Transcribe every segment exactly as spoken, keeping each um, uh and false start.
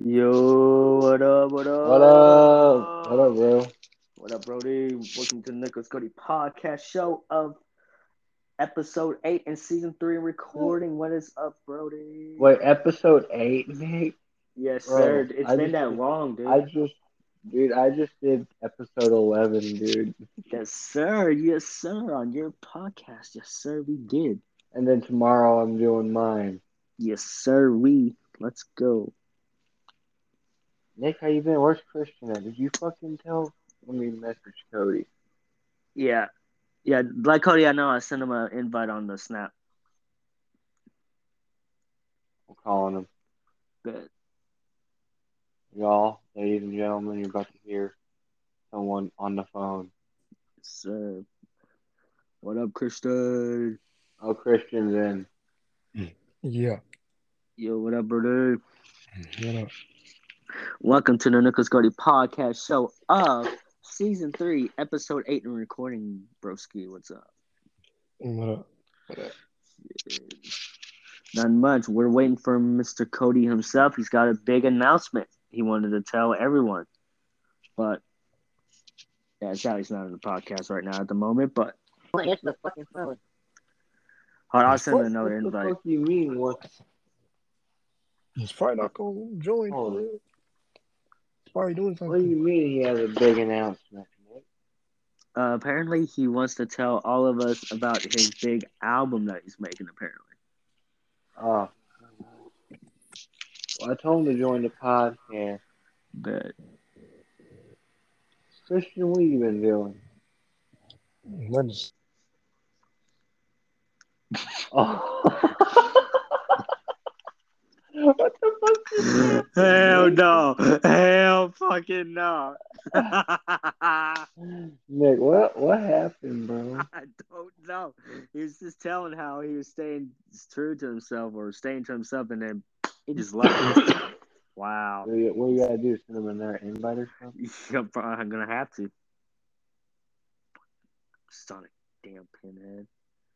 Yo, what up, what What up? What up, up? bro? What up, Brody? Welcome to the Nicholas Cody podcast show of episode eight and season three recording. What is up, Brody? Wait, episode eight, Nate? Yes, sir. Bro, It's I been just, that long, I dude. just, dude, I just did episode eleven, dude. Yes, sir. Yes, sir. On your podcast. Yes, sir. We did. And then tomorrow I'm doing mine. Yes, sir. We. Let's go. Nick, how you been? Where's Christian at? Did you fucking tell? Let me message Cody. Yeah. Yeah. Like Cody, I know I sent him an invite on the Snap. I'm calling him. But Y'all, ladies and gentlemen, you're about to hear someone on the phone. yes, sir. What up, Christian? Oh, Christian's in. Yeah. Yo, what up, Brody? What up? Welcome to the Nicholas Cody podcast show of season three, episode eight, and recording. Broski, what's up? What up? What up? Not much. We're waiting for Mister Cody himself. He's got a big announcement he wanted to tell everyone. But yeah, Sally's not in the podcast right now at the moment. But Well, answer the fucking phone. hold on, I'll send him What? another What the invite. fuck you mean? What? He's probably not gonna join for Hold on. real. He's probably doing What do something. you mean he has a big announcement, Nick? Uh, apparently, he wants to tell all of us about his big album that he's making. Apparently, Oh. Well, I told him to join the podcast. but Christian, what you been doing? Let's- Oh. What the fuck is that? hell no, hell fucking no. Nick, what what happened, bro? I don't know. He was just telling how he was staying true to himself or staying to himself, and then he just left. Wow. What you, what you gotta do? Send him another invite or something? Yep, I'm gonna have to. Sonic, damn pinhead.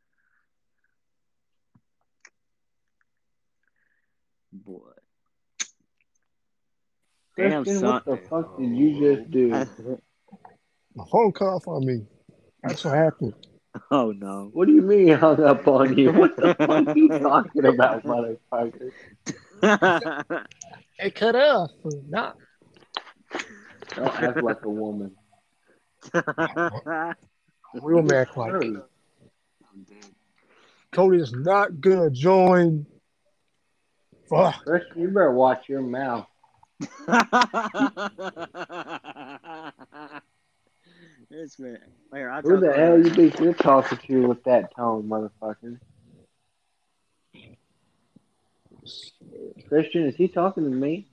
Boy. Damn, Christian, son. what the fuck did you just do? My phone cut off on me. That's what happened. Oh no. What do you mean he hung up on you? What the fuck are you talking about, motherfucker? It cut off. Not. Don't act like a woman. Real man like Hey, Cody is not gonna join. Fuck. Christian, you better watch your mouth. This man. Here, I'll Who talk the over hell it. you think you're talking to with that tone, motherfucker? Christian, is he talking to me?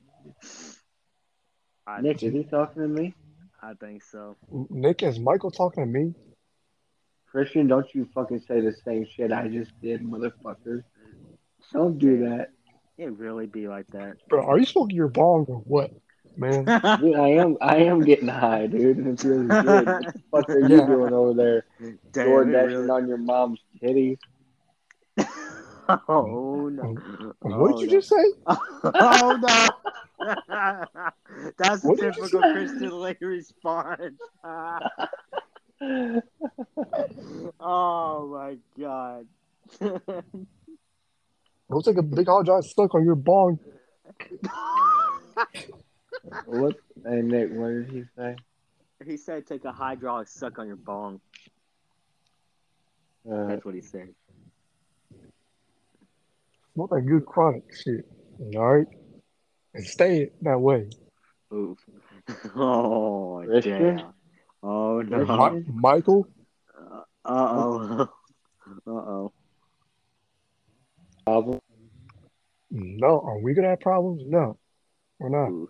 I, Nick, is he talking to me? I think so. Nick, is Michael talking to me? Christian, don't you fucking say the same shit I just did, motherfucker. Don't do that. It really be like that. Bro, are you smoking your bong or what, man? Dude, I am I am getting high, dude, and it feels good. What the fuck are you Yeah. doing over there? Damn, Door it dashing really. on your mom's titty? Oh no! What did Oh, you no. just say? Oh no! That's a What did you typical say? Christian Lee response. Oh my god! Looks like a big hard drive stuck on your bong. What? Hey, Nick, what did he say? He said, "Take a hydraulic suck on your bong." Uh, That's what he said. Smoke that good chronic shit. All right? And stay that way. Oof. Oh Christian? damn! Oh no! Mi- Christian? Michael? Uh oh! Uh oh! Problem? No. Are we gonna have problems? No. We're not. Oof!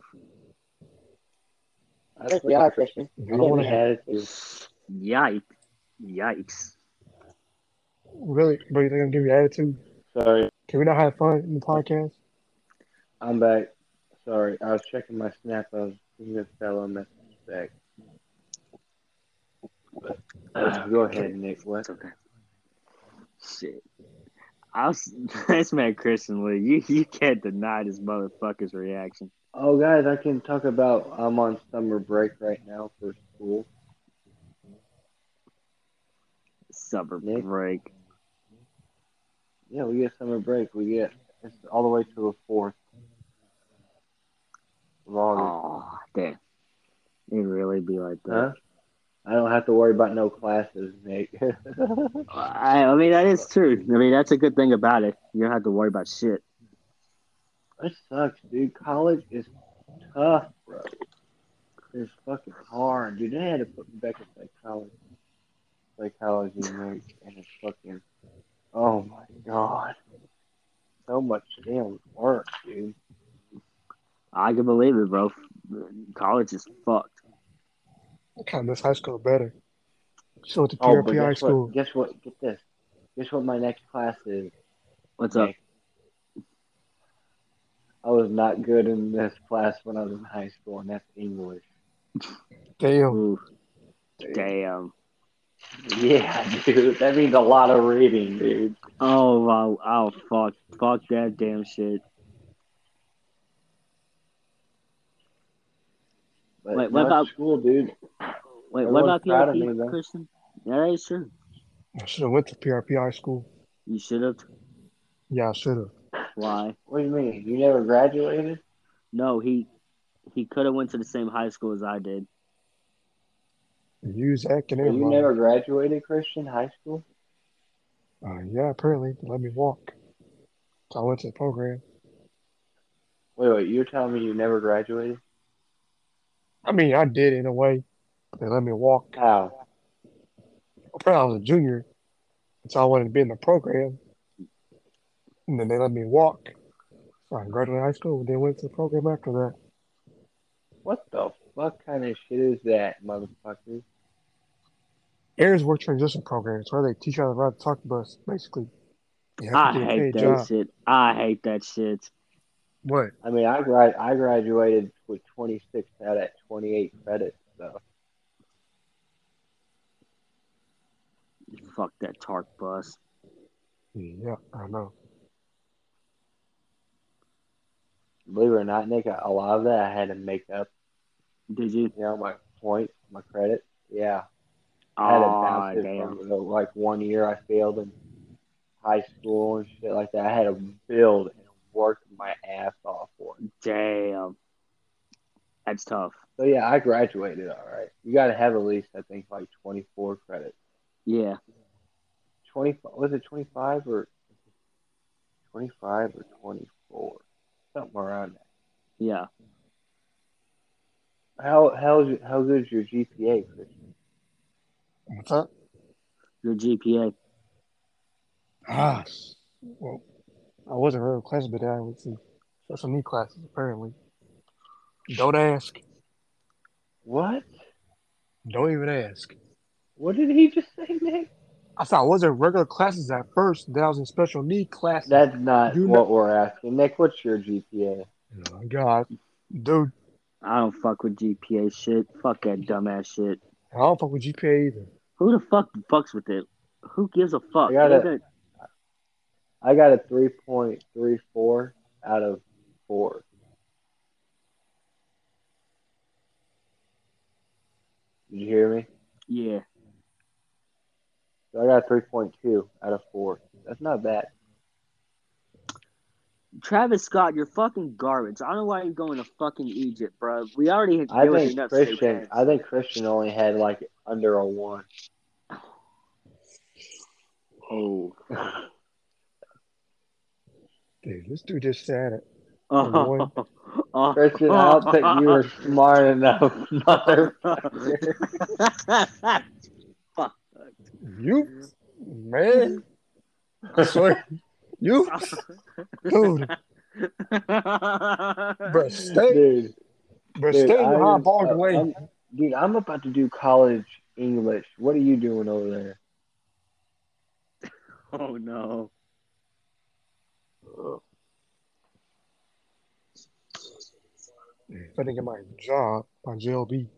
I think we are, Christian. I You're don't getting wanna have attitude. Yikes! Yikes! really, bro, you think I'm giving you attitude? Sorry, Can we not have fun in the podcast? I'm back. Sorry, I was checking my snap of this fellow message back. Uh, go ahead, Nick. What? It's okay. Shit. I was this man Christian Lee. You you can't deny this motherfucker's reaction. Oh, guys, I can talk about. I'm on summer break right now for school. Summer Nick, break. yeah, we get summer break. We get it's all the way to the fourth of August. Oh, damn. It really be like that. Huh? I don't have to worry about no classes, Nick. I, I mean, that is true. I mean, that's a good thing about it. You don't have to worry about shit. It sucks, dude. College is tough, bro. It's fucking hard, dude. They had to put me back in psychology, psychology, Nick, and it's fucking. Oh my god, so much damn work, dude. I can believe it, bro. College is fucked. I kind of miss high school better. So went to Oh, but P R P high guess what? school. Guess what? Get this. Guess what my next class is, What's up? Nick? I was not good in this class when I was in high school, and that's English. Damn. Ooh, damn. Yeah, dude. That means a lot of reading, dude. Oh, wow. Oh, fuck. Fuck that damn shit. But Wait, what no, it's about school, dude. wait? What Everyone's about proud of P R P, me, though. Christian? Yeah, that is true. I should have went to P R P high school. You should have. Yeah, I should have. Why? What do you mean? You never graduated? No, he he could have went to the same high school as I did. Use acting So and you lying. never graduated Christian high school? Uh, yeah, apparently they let me walk. So I went to the program. Wait, wait. You're telling me you never graduated? I mean, I did in a way, but they let me walk. How? Apparently I was a junior, so I wanted to be in the program, and then they let me walk. So I graduated high school and then went to the program after that. What the fuck kind of shit is that, motherfucker? Air's work transition program. It's where they teach you how to ride the talk bus, basically. You have to I get a hate paid that job. shit. I hate that shit. What? I mean, I grad I graduated with twenty-six out of twenty-eight credits, so Fuck that Tark bus. Yeah, I know. believe it or not, Nick, a lot of that I had to make up. Did you? You know, my points, my credits. Yeah, I had to bounce Oh, it damn. from the, like one year I failed in high school and shit like that. I had to build and work my ass off for it. Damn. That's tough. So yeah, I graduated all right. You got to have at least I think like twenty-four credits. Yeah. twenty was it twenty-five or twenty-five or twenty-four? Something around that. Yeah. How how's how good is your G P A, Christian? What's up? Your G P A. Ah, well, I wasn't real class, but I was in special need classes, apparently. Don't ask. What? Don't even ask. What did he just say, Nick? I thought I was in regular classes at first, then I was in special need classes. That's not You know, what we're asking. Nick, what's your G P A? oh God, dude, I don't fuck with G P A shit. Fuck that dumbass shit. I don't fuck with G P A either. Who the fuck fucks with it? Who gives a I fuck? It got ain't a gonna. I got a three point three four out of four. Did you hear me? Yeah. So I got a three point two out of four. That's not bad. Travis Scott, you're fucking garbage. I don't know why you're going to fucking Egypt, bro. We already had I deal with think enough state Christian. tens. I think Christian only had like under a one. Oh. Dude, this dude just said it. A Oh. one. Oh. Christian, I don't think you were smart enough, motherfucker. Fuck. You, man, I swear, you, dude, bro, stay, dude, bro, dude, stay in I your high am. barred Uh, way. I'm, dude, I'm about to do college English. What are you doing over there? Oh no. If I didn't get my job, my J L B,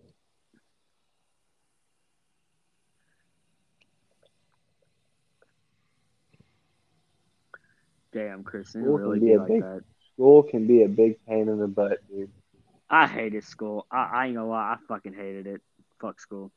Damn, Christian, it School can really be be a like big. that. School can be a big pain in the butt, dude. I hated school. I, I ain't gonna lie, I fucking hated it. Fuck school.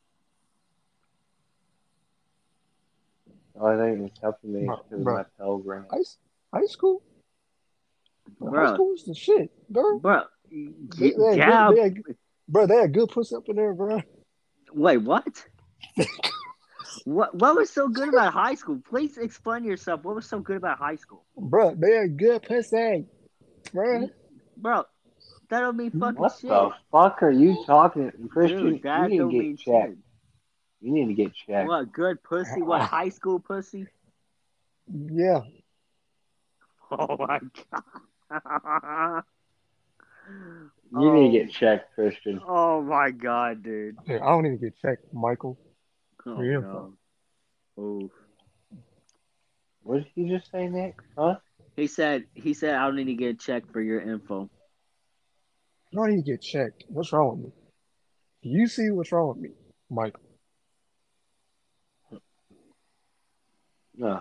The only thing that's helping me is Bro, because of bro. my Pell Grant. High, high school? Bro, high Bro, school was the shit, bro. bro, They, y- they had yeah. good, they had, bro, they had good pussy up in there, bro. Wait, what? What what was so good about high school? Please explain yourself. What was so good about high school? Bro, they had good pussy, bro. Bro, that don't mean fucking What shit. the fuck are you talking, Christian? Dude, You that need to don't get mean checked. shit. You need to get checked. What, good pussy? What, high school pussy? Yeah. Oh my god. You need to Oh, get checked, Christian. oh my god, dude. Yeah, I don't need to get checked, Michael. Oh For your no. Oh. What did he just say, Nick? Huh? He said he said I don't need to get checked for your info. I don't need to get checked. What's wrong with me? You see what's wrong with me, Michael? No.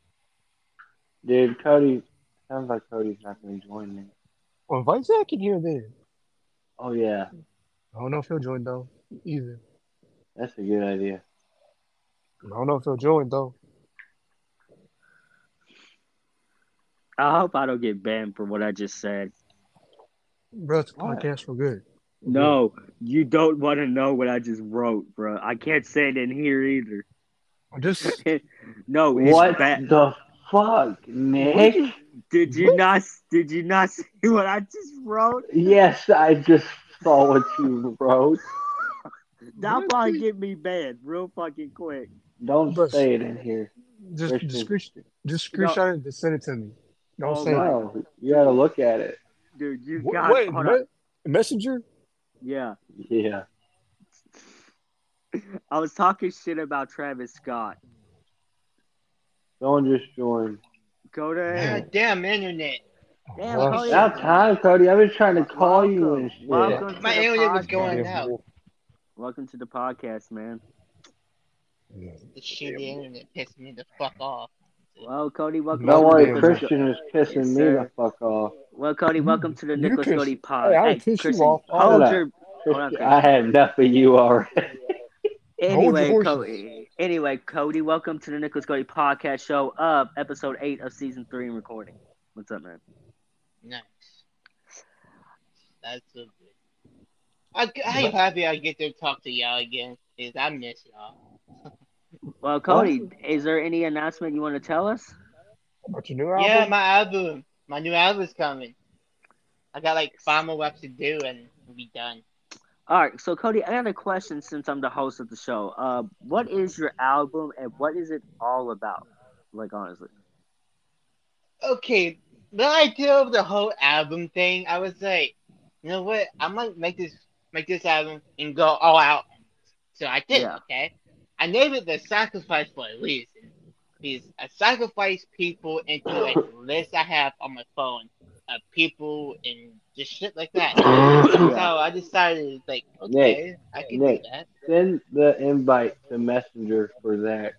Dude, Cody, sounds like Cody's not going to join me. Well, invite Zach in here then. Oh, yeah. I don't know if he'll join though, either. That's a good idea. I don't know if he'll join though. I hope I don't get banned for what I just said. Bro, it's a What? podcast for good. For No, you don't want to know what I just wrote, bro. I can't say it in here either. good. Just No, it's What bad. the fuck, Nick? Did you not? Did you not see what I just wrote? Yes, I just saw what you wrote. That'll What? probably get me banned real fucking quick. Don't But- say it in here. just Christian. just, screen- just screenshot it and send it to me. Don't Oh say my- it. No, you gotta look at it. Dude, you Wh- got Wait, hold me- on. messenger? Yeah. Yeah. I was talking shit about Travis Scott. Someone just joined. Go to hell. God damn internet. Damn, Well, Cody. About time, Cody. I was trying to call you Welcome. and shit. Welcome to My the internet was podcast. going Yeah, out. well, Welcome to the podcast, man. yeah. The shitty internet pissed me the fuck off. Well, Cody, welcome No Don't to worry, the damn Nicholas Christian was pissing Yes, me sir. the fuck off. Well, Cody, welcome to the You Nicholas piss- Cody pod. Hey, I Hey, piss you Christian, off. hold Shut up. your. Hold on, Christian, I had enough of you already. Anyway, horses. Cody. Anyway, Cody, welcome to the Nicholas Cody podcast show of episode eight of season three and recording. What's up, man? Nice. That's so good. I, I'm happy I get to talk to y'all again, because I miss y'all. Well, Cody, is there any announcement you want to tell us? About your new album? Yeah, my album. My new album's coming. I got like five more reps to do and we'll be done. All right, so Cody, I got a question since I'm the host of the show. Uh, what is your album and what is it all about? Like, honestly. Okay, the idea of the whole album thing, I was like, you know what? I might make this make this album and go all out. So I did, Yeah. okay? I named it The Sacrifice for a reason. Because I sacrifice people into like a list I have on my phone of people and just shit like that. So I decided, like, okay, I can Nick. do that. Send the invite to Messenger for that.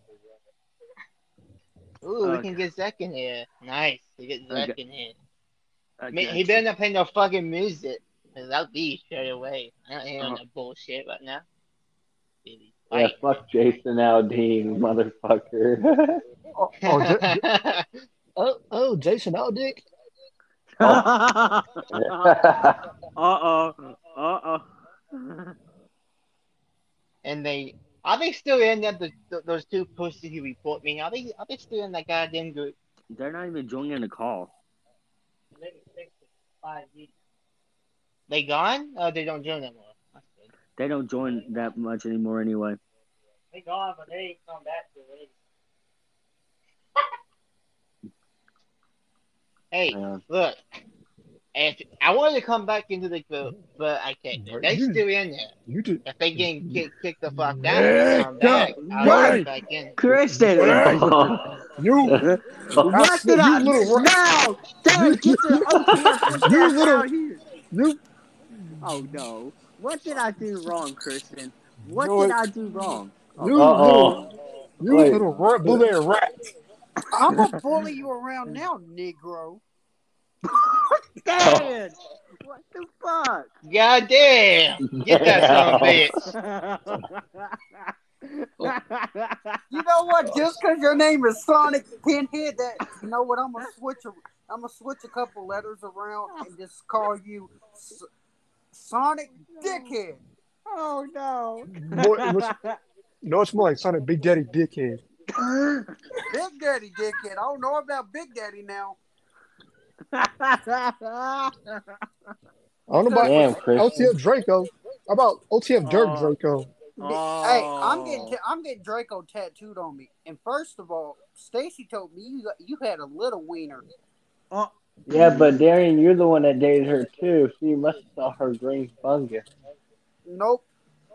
Ooh, we Okay. can get Zach in here. Nice. We get Zach Okay. in here. I I mean, got he you. better not play no fucking music. Cause I'll be straight away. I don't hear Uh-huh. no bullshit right now. Baby, Yeah, fight. fuck Jason Aldean, motherfucker. Oh, oh, J- J- oh, oh, Jason Aldick? uh oh. Uh oh. And they are they still in there? The, th- those two pussies who report me. Are they are they still in that goddamn group? They're not even joining the call. They gone? Oh, they don't join no more. That's good. They don't join that much anymore anyway. They gone, but they ain't come back to it. Hey, Yeah. look. If I wanted to come back into the group, but I can't. If they You- still in there. You did. If they getting kicked, kicked the fuck out, Yeah, come back. yeah, I'll right. get back in. Christian! You, What did I? You little ra- No! Derek, get your O P S You ass little- out here! you, Oh no! What did I do wrong, Christian? What No, did it- I do wrong? you Uh-oh. little, you Wait. little rat, blueberry rat. I'm gonna bully you around now, Negro. Dan! What the fuck? God damn! Get that son of a bitch. You know what? Just because your name is Sonic Pinhead, that you know what? I'm gonna switch. A, I'm gonna switch a couple letters around and just call you S- Sonic Dickhead. Oh no! Boy, it was- No, it's more like Sonic Big Daddy Dickhead. Big Daddy Dickhead. I don't know about Big Daddy now. I don't know about Damn, O T Christian. F Draco. How about O T F Dirt Oh. Draco? Oh. Hey, I'm getting t- I'm getting Draco tattooed on me. And first of all, Stacy told me you got, you had a little wiener. Oh. Yeah, but Darian, you're the one that dated her too, so you must have saw her green fungus. Nope.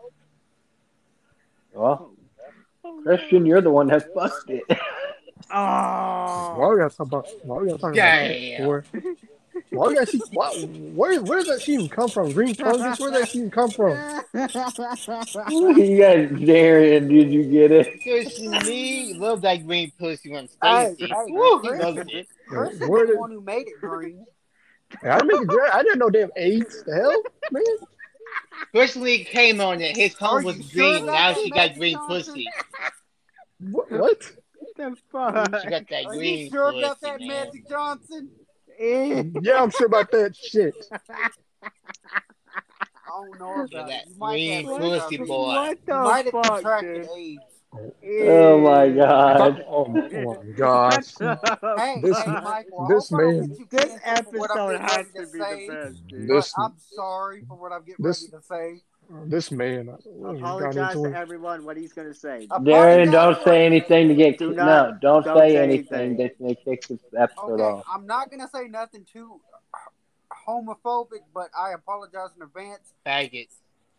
Well, Christian, you're the one that fucked it. Oh. Why we gotta talk about? Why we gotta talk about that? Damn. Boy? Why we gotta see? Why, where where does that shit even come from? Green fungus? Where does that shit even come from? You guys, Darian, did you get it? Christian Lee loved that green pussy when Hey, Stacy. hey, Woo, he Chris- loved it. Chris is Where the did- one who made it green. I didn't make it great. I didn't know damn AIDS. The hell, man. Christian Lee came on it. His Are home you was sure green. about Now that, she got Magic green Johnson? pussy. What? What? The She fuck? got that Are green you sure pussy, about that, man. Magic Johnson? Yeah, I'm sure about that shit. I don't know Yeah, about that it. You might green have pussy HIV. boy. What You might the have fuck, contracted dude? AIDS. Oh my If I- god. oh, my- oh my gosh. Hey, This- hey, Michael, I this hope I don't man- get you This canceled for what I'm episode getting has ready to to be say. the best, dude. But This I'm sorry for what I'm getting this- ready to say. this man. uh, Apologize got into to it. everyone. What he's gonna say. Darian, Apologize don't for- say anything to get Do no. not- Don't, don't say say anything anything. that may kick this episode Okay, off. I'm not gonna say nothing too homophobic, but I apologize in advance. Faggot.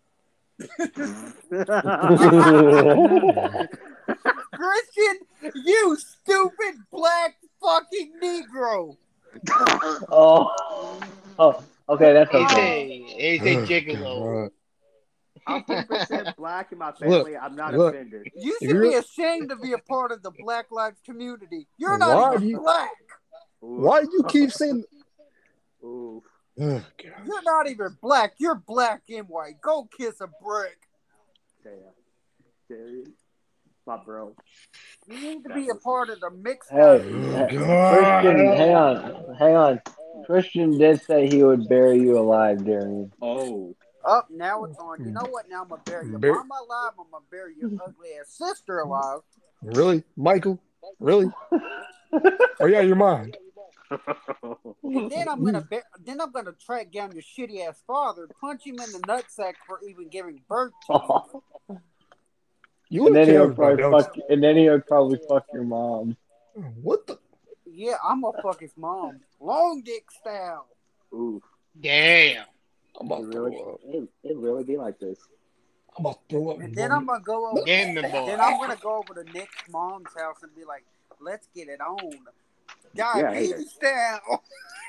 Christian, you stupid black fucking Negro. oh, oh, okay, that's He's okay. a, he's a gigolo. God. I'm ten percent black in my family. I'm not look. offended. You If should you're- be ashamed to be a part of the Black Lives community. You're Why not do even you- black. Why do you keep saying? Ooh. Oh, God. You're not even black. You're black and white. Go kiss a brick. Damn. Dude. My bro. You need to be a part of the mixed Hey, up. Oh, Christian, God. hang on, hang on. Christian did say he would bury you alive, Darian. Oh. Up now it's on. You know what? Now I'm gonna bury your Bur- mama alive. I'm gonna bury your ugly ass sister alive. Really, Michael? Really? Are you out of your mind? And then I'm gonna bur- then I'm gonna track down your shitty ass father, punch him in the nutsack for even giving birth to you. You And would then he'll kill everybody, probably don't fuck. And then he'll probably fuck your mom. you? What the? Yeah, I'm gonna fuck his mom, long dick style. Ooh. Damn. I'm It about to really, throw up. it, it really be like this. I'm about to throw up. And then I'm gonna go over. Damn the boy. Then I'm gonna go over to Nick's mom's house and be like, "Let's get it on, diabetes style."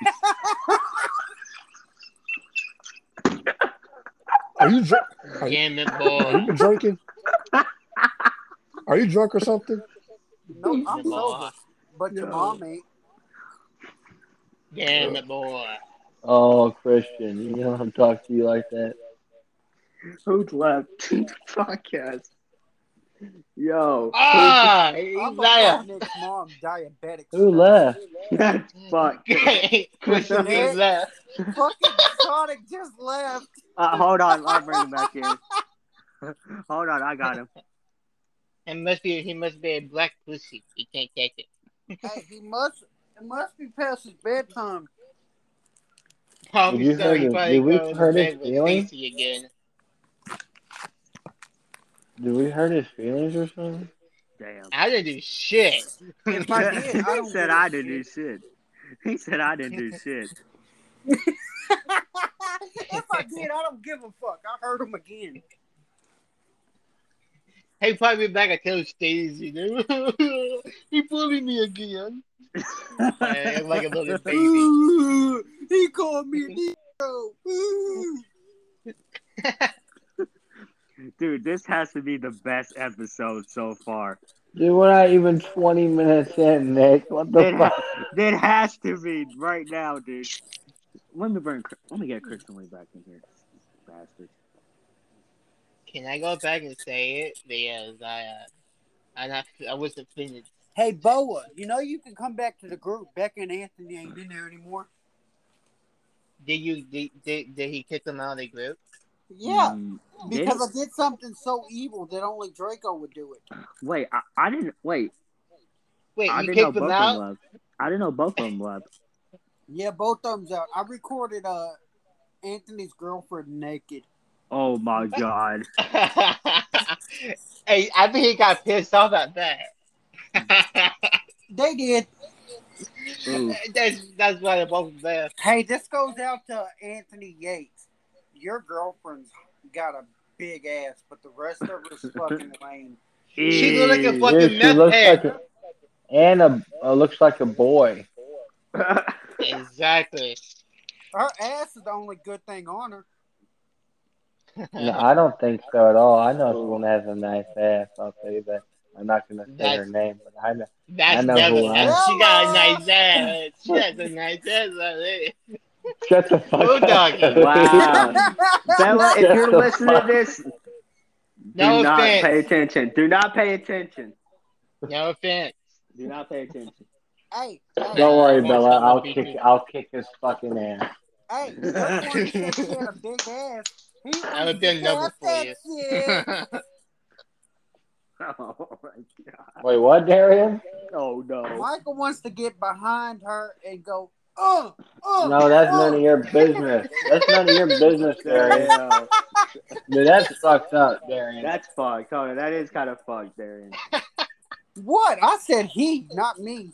Are you drunk? Are you, Damn it, are you boy. been drinking? Are you drunk or something? No, I'm Damn it, boy. sober, but your No. mom ain't. Damn it, boy. Oh, Christian, you don't talk to you like that. Who's left? Podcast. Yo. Ah, he's I'm gonna there. fuck Nick's mom diabetic. Who style. left? That's fuck. Christian is left. Fucking Sonic just left. Uh, hold on. I'll bring him back in. Hold on. I got him. It must be he must be a black pussy. He can't take it. Hey, he must. It must be past his bedtime. Probably Did you so hurt he his- probably did we goes to hurt his bed with feelings? Stacy again. Did we hurt his feelings or something? Damn. I didn't do shit. If I did, I he don't said give a I didn't do shit. shit. He said I didn't do shit. If I did, I don't give a fuck. I heard him again. He probably be back and tell Stacy, he bullied me again. Like like a little baby. Ooh, he called me a Negro. Ooh. Dude, this has to be the best episode so far. Dude, we're not even twenty minutes in, Nick. What the It, fuck? ha- it has to be right now, dude. Let me bring. Let me get Kristen Lee back in here, bastard. Can I go back and say it because I uh, I not I wasn't finished. Hey, Boa, you know you can come back to the group. Becca and Anthony ain't in there anymore. Did you did, did, did he kick them out of the group? Yeah, Mm, because did I did something so evil that only Draco would do it. wait, I, I didn't wait. Wait, I you didn't know kicked them both of them out? left. I didn't know both of them left. Yeah, both thumbs out. I recorded uh Anthony's girlfriend naked. Oh my god. Hey, I think he got pissed off at that. They did. Ooh. that's that's why they're both there. Hey, this goes out to Anthony Yates. Your girlfriend's got a big ass, but the rest of her's fucking lame. She look like a Ew. fucking Dude, she meth looks head. like a, and a uh, looks like a boy. Exactly. Her ass is the only good thing on her. No, I don't think so at all. I know Ooh. someone has a nice ass. I'll tell you that. I'm not gonna say her That's name, but I know. I that's know who Devin. I. That's, she got a Hello! nice ass. She has a nice ass already. Shut the fuck Blue up, doggy. Wow. Cody. Bella, if Shut you're the listening to fuck. this, do No not offense. pay attention. Do not pay attention. No offense. Do not pay attention. Hey, Don't hey, Uh, I worry, won't Bella. I won't I'll be kick. too I'll kick his fucking ass. hey, you're the one who said she had a big ass. He I wants would to be noble test for that you. shit. Oh my god. Wait, what, Darian? Oh no. Michael wants to get behind her and go, uh, uh, No, that's none uh. of your business. That's none of your business, Darian. Damn. Dude, that's fucked up, Darian. That's fucked. Hold on, that is kind of fucked, Darian. What? I said he, not me.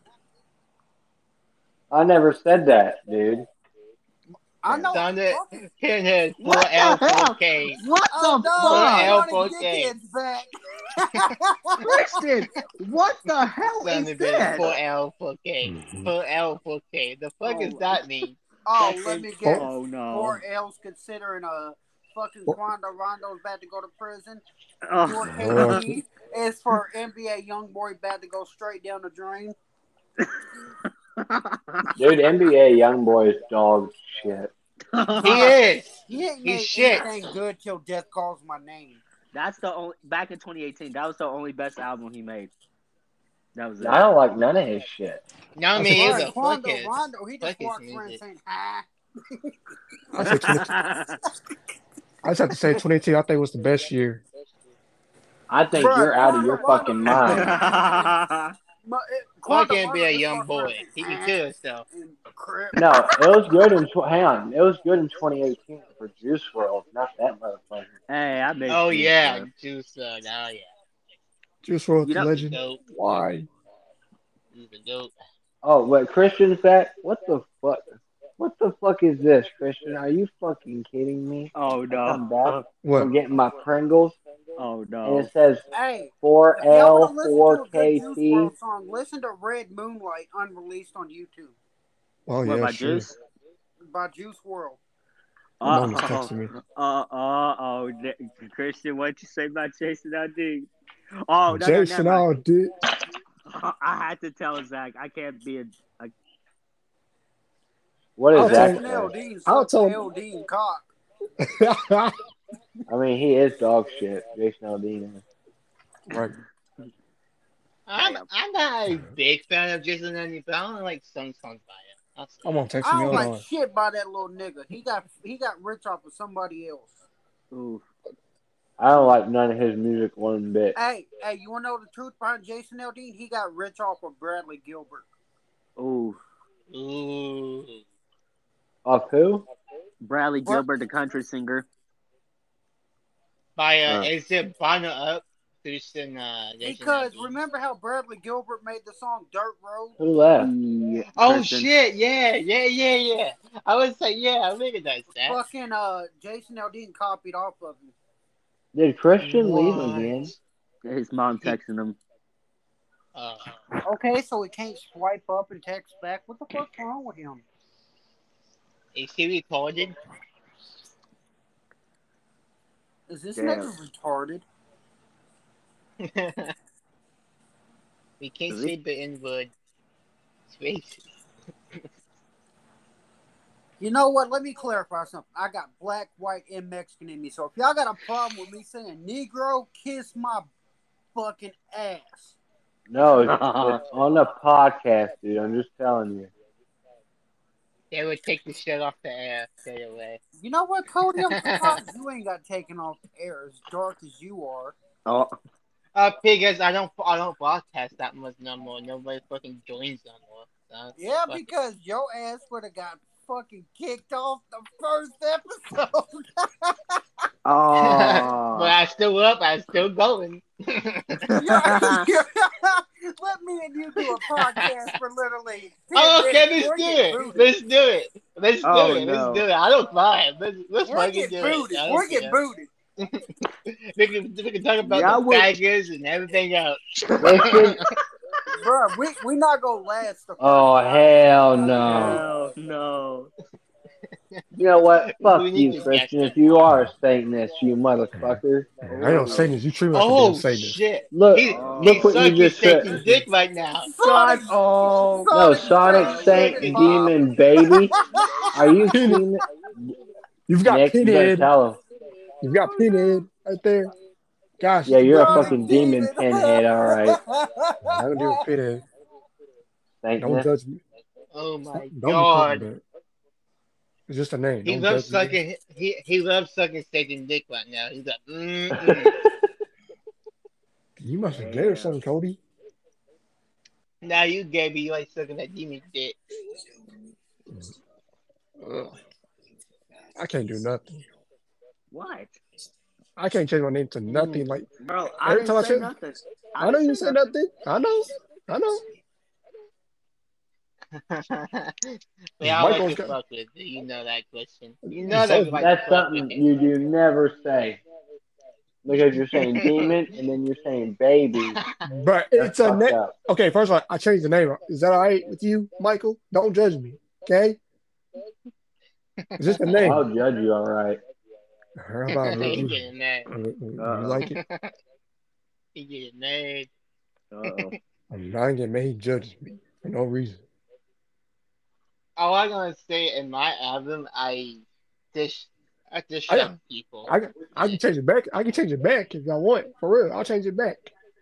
I never said that, dude. I know. Sonic Fucking, Pinhead full What L the four hell? K. What oh the no, Full L fuck? Sonic four K. Dickhead's back. Kristen, what the hell is Sonic Pinhead this? full L four K. Full L four K. The fuck Oh is my. that mean? Oh, That let is, me guess. oh Four no. L's considering uh fucking Oh, Quando Rondo's about to go to prison. Four Oh. oh, I K T is for N B A young boy about to go straight down the drain. Dude, N B A young boy is dog shit. He is. He ain't He's made shit. anything good till Death Calls My Name. That's the only back in twenty eighteen. That was the only best album he made. That was I it. don't like none of his shit. No, I me say, Right, either. Fuck Quando his. Rondo, he Fuck just his walks around music. saying hi. I say twenty. I just have to say twenty eighteen. I think was the best year. I think Bruh, you're out of Quando your Rondo fucking just walks mind. around saying, Ma- it- Fuck Quando him be Rondo a just young walks around boy. saying He can hi kill himself. and crap. No, it was good in tw- hang on. It was good in twenty eighteen for Juice world, not that motherfucker. Hey, I miss Oh Juice yeah, world. Juice. Uh, oh yeah, Juice world, You the know, he's a legend. goat. Why? He's a goat. Oh, wait, Christian's back? What the fuck? What the fuck is this, Christian? Are you fucking kidding me? oh I no. come back What? from getting my Pringles, Oh and it no. says Hey, four if y'all want L, to listen to four a good Juice K T. world song, listen to Red Moonlight unreleased on YouTube Oh What yeah, about sure. Juice? by Juice world. My mom was Uh texting me. oh. Uh oh. Oh, Christian, what'd you say about Jason Aldean? Oh no, no, never Jason mind. Aldean. I had to tell Zach. I can't be a. a What I'll does tell that him. Jason say? Aldean I'll sucks tell him. Aldean cock. I mean, he is dog shit, Jason Aldean. Right. I'm damn. I'm not a big fan of Jason Andy, but I don't like some songs by him. I'll say I'm gonna that. text I me. don't Hold like on. shit by that little nigga. He got he got rich off of somebody else. Ooh. I don't like none of his music one bit. Hey, hey, you wanna know the truth behind Jason Aldean? He got rich off of Bradley Gilbert. Ooh. Ooh. Off who? Bradley Bra- Gilbert, the country singer. By uh, Uh, is it Bonner Up? Christian uh, Jason Because Aldean. remember how Bradley Gilbert made the song Dirt Road? who left? Yeah, Oh Kristen. shit! Yeah, yeah, yeah, yeah. I was like, yeah, I recognize that. Fucking uh, Jason Aldean copied off of him. Did Christian leave What? again? His mom He, texting him. uh, Okay, so he can't swipe up and text back. What the fuck's wrong with him? is he recorded? Is this Damn. nigga retarded? We can't Is he? say the N word. Space. You know what? Let me clarify something. I got black, white, and Mexican in me. So if y'all got a problem with me saying Negro, kiss my fucking ass. No, it's, it's on the podcast, dude. I'm just telling you. They would take the shit off the air straight away. You know what, Cody? I'm surprised you ain't got taken off air as dark as you are. Oh, Uh, because I don't, I don't broadcast that much no more. Nobody fucking joins no more. So Yeah, fuck it. because your ass would have got fucking kicked off the first episode. oh. But I still up. I still going. Yeah, yeah. Let me and you do a podcast for literally ten Oh, okay, minutes. let's We'll do get it. booted. Let's do it. Let's do Oh, it. Let's no. do it. I don't mind. Let's let's We'll fucking get do booted. it. I We'll don't get care. booted. we can we can talk about Yeah, I the would- faggots and everything else. Listen. Bro, we we not gonna last the first Oh, five hell minutes. no. Hell no. You know what? Fuck We need you, to Christian. get If you are a Satanist, you motherfucker. I ain't no Satanist. You treat me like a Oh damn Satanist. shit! Look, He, Oh. look he's what you sucking just said. Satan's dick right now. God, Sonic, oh. No, Sonic, Sonic Saint, Saint Saint Bob. Demon Baby. Are you Pin- seeing? You've got Nick, you better Pinhead. tell him. You've got Pinhead right there. Gosh, Yeah, you're a Sonic fucking demon pinhead, all right. I don't deal with Pinhead. Don't Satanist. judge me. Oh my Don't be calling god! me that. It's just a name. He Don't loves judge me. sucking. He he loves sucking Satan's dick right now. He's like, mm mm. You must be gay or something, Cody. Now you gay, but you like sucking that demon dick. Ugh. I can't do nothing. What? I can't change my name to nothing. Like Bro, I Every didn't time I say say- nothing. I know didn't you say nothing. I know. I know. But I like Michael's to got- fuck with it. You know that question. You know He's that so- we like That's to fuck something with it. you do never say. Because you're saying demon and then you're saying baby. But That's it's a fucked name. up. Okay, first of all, I changed the name. Is that all right with you, Michael? Don't judge me, okay? It's just a name. I'll judge you, all right. How about He you? getting mad. Uh, uh, You Uh-oh. like it? He getting mad. Uh-oh. I'm not getting made. He judges me for no reason. All I'm gonna say in my album, I dish, I dish I- up people. I can, I can change it back. I can change it back if I want. For real, I'll change it back.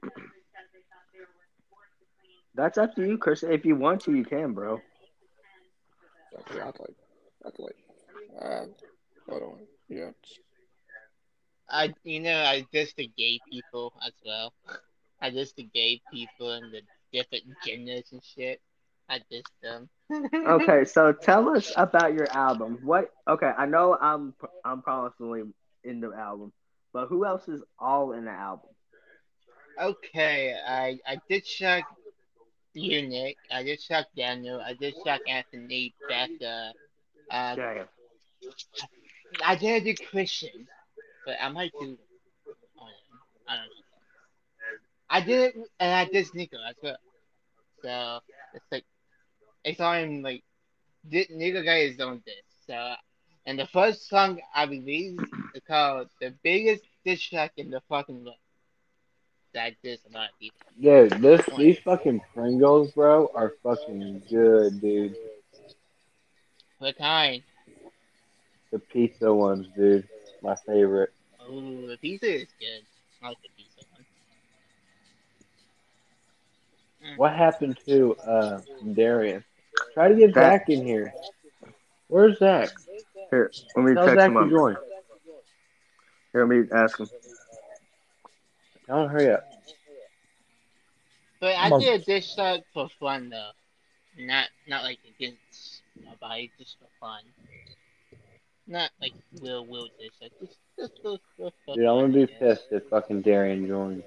That's up to you, Chris. If you want to, you can, bro. Okay, I'll like, I'll like, uh, hold on. Yeah. I, you know, I dish the gay people as well. I dish the gay people and the different genders and shit. I dish them. Okay, so tell us about your album. What? Okay, I know I'm I'm probably in the album, but who else is all in the album? Okay, I I did shock you, Nick. I did shock Daniel. I did shock Anthony, Becca. Uh, Okay. I didn't do Christian, but I might do. Oh, I don't know. I did, and I did Nico as well. So it's like it's on like Di- Nico guy is on this. So and the first song I released is called "The Biggest Diss Track in the Fucking World." That diss a lot of people. Dude, this these fucking Pringles, bro, are fucking good, dude. What kind? The pizza ones, dude. My favorite. Oh, the pizza is good. I like the pizza one. What happened to uh Darian? Try to get That- Zach in here. Where's Zach? Here, let me Tell text Zach him to up. join. Here, let me ask him. Tell him hurry up. But I Come on. did a dish track for fun though, not not like against my body, just for fun. Not like will will dish track, just just for, for, for Dude, I'm fun, gonna be I guess. pissed if fucking Darian joins.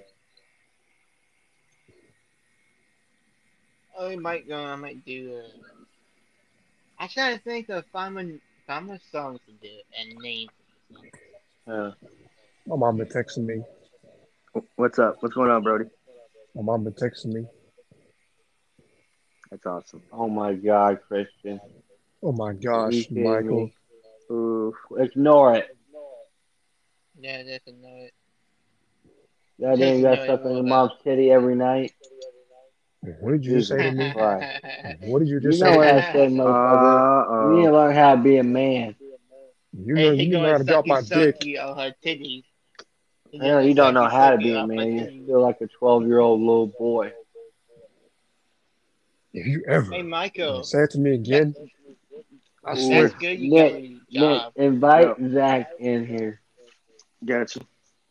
I might go. I might do. Uh... I try to think of find more find more songs to do and names. Uh, My mom been texting me. What's up? What's going on, Brody? My mom been texting me. That's awesome. oh my God, Christian. Oh my Are you gosh, kidding Michael. me? Ooh. Ignore it. Yeah, that's annoying. That Yes, ain't you got know stuff it in your will, mom's titty every night. What did you just say to me? Christ. What did you You just know say to what me? I said, Uh motherfucker. You need to oh. learn how to be a man. You know, Hey, you he need to learn gonna how to drop sucky my dick. sucky on her titties. He Hell, gonna you don't know sucky how to sucky be a off her man. You're titties. still like a twelve year old little boy. If you Hey, ever Michael, say it to me that again, I Ooh. that's swear. good. You got a Nick, new Nick, job. invite Yo, Zach in here. gotcha.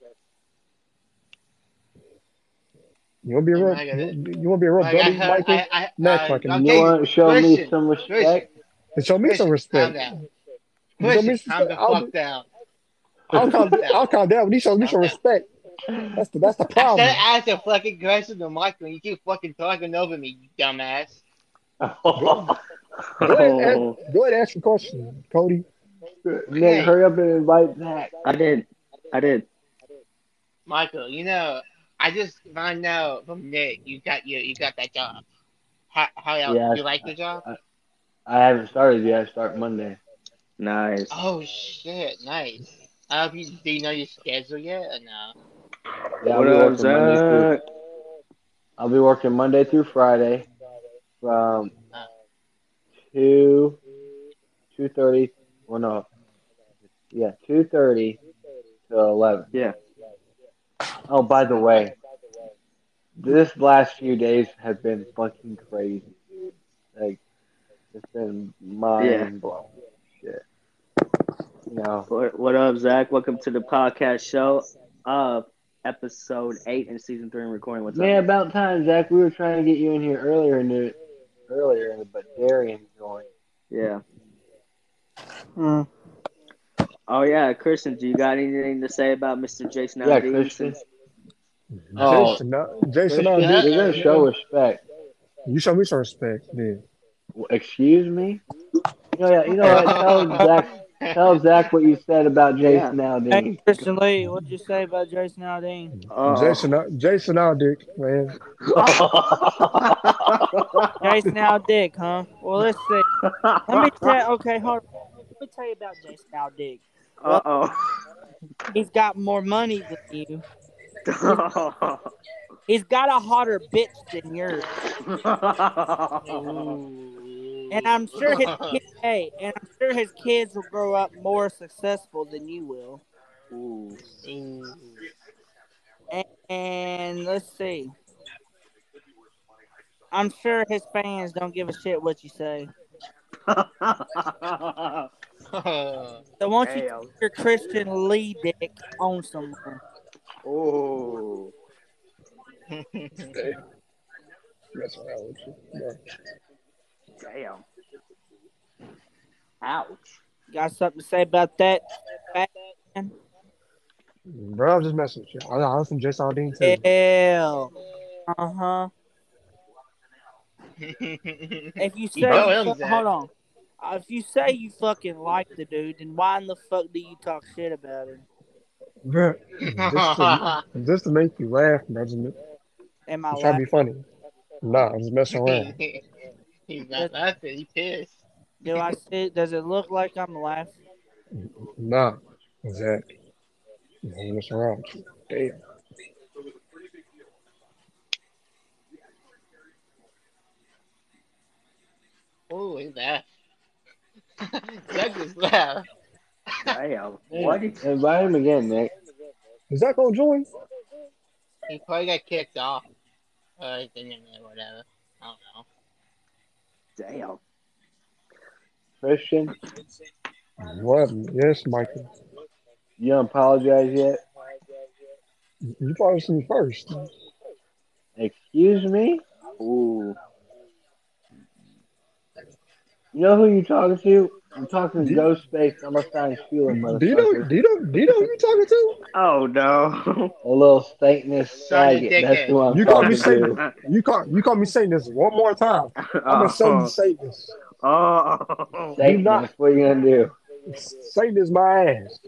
You want to be a Hey, real, Michael, you, that, want- you want to be a real Mike, I buddy, heard. Michael? I, Next, I, uh, Michael. You okay, want to show me Christian, some Christian, respect? And show me some Christian, calm respect. down. You show me Christian, some calm respect. the I'll fuck do. down. I'll calm. Calm down. I'll calm down when he shows me Calm some down. respect. That's the that's the I said problem. ask a fucking question to Michael, and you keep fucking talking over me, you dumbass. Go, go ahead and ask, Oh, go ahead and ask your question, Cody. Nick, Okay, hurry up and invite Zach. I did. I did. Michael, you know, I just found out from Nick you got you you got that job. How how else Yes, you like the job? I, I haven't started yet. I start Monday. Nice. Oh shit, nice. Uh, you, do you know your schedule yet or no? Yeah, I'll What be up, working Monday through. Zach? I'll be working Monday through Friday from Uh, two two thirty. Well, no, yeah, two thirty to eleven. Yeah. Oh, by the way, this last few days have been fucking crazy. Like, it's been Yeah. mind blowing. Shit. You know, What, what up, Zach? Welcome to the podcast show of episode eight in season three and recording. What's up, man, man? about time, Zach. We were trying to get you in here earlier, in the, earlier, but Darian joined. Yeah. Mm. Oh, yeah, Christian, do you got anything to say about Mister Jason Yeah, Aldean? Christian. Since Oh, Jason, uh, Jason, uh, Christian, dude, you're gonna show uh-oh. respect. you show me some respect, then. Excuse me. You know, yeah, you know what? Tell Zach, tell Zach what you said about yeah. Jason Hey, Aldean. Christian Lee, what'd you say about Jason Aldean? Jason, Uh uh, Jason, Aldick, man. Jason Aldick, huh? Well, let's see. Let me tell. Okay, hold on. Let me tell you about Jason Aldick. Uh Well, oh. he's got more money than you. He's, he's got a hotter bitch than yours, and Ooh. I'm sure his kid, hey, and I'm sure his kids will grow up more successful than you will. Ooh. Ooh. And, and let's see. I'm sure his fans don't give a shit what you say. So why don't you take Damn. your Christian Lee dick on somewhere? Oh. Hey, that's what I would do. Yeah. Damn. Ouch. Got something to say about that? Fat man? Bro, I'm just messing with you. I, I listen to Jason Aldean too. Hell. Uh huh. If you You say Uh, go you him, fuck, Zach. hold on. Uh, if you say you fucking like the dude, then why in the fuck do you talk shit about him? Bro, just to, just to make you laugh, bro. Just, Am I just try to be laughing? funny. Nah, I'm just messing around. He's Does, not laughing. He pissed. do I see? Does it look like I'm laughing? Nah, exactly. I'm messing around with you. Damn. Oh, he laughed. Zach just laughed. damn. Man, What? Is... invite him again, Nick. Is that gonna join? He probably got kicked off. Uh, his internet, whatever. I don't know. Damn. Christian, What? Yes, Michael. you don't apologize yet? You probably see me first. Excuse me? Ooh. You know who you talking to? I'm talking to Do you, Ghostface. I'm a sign Sheila, do you know? motherfucker. Do you know? Do you know who you talking to? Oh no. A little Satanist Son of faggot. That's dickhead. who I'm You call me talking Satan. to. You call you call me Satanist one more time. I'm gonna show you oh. Satanist. Oh. Do not. Satanist, what are you gonna do? Satan is my ass.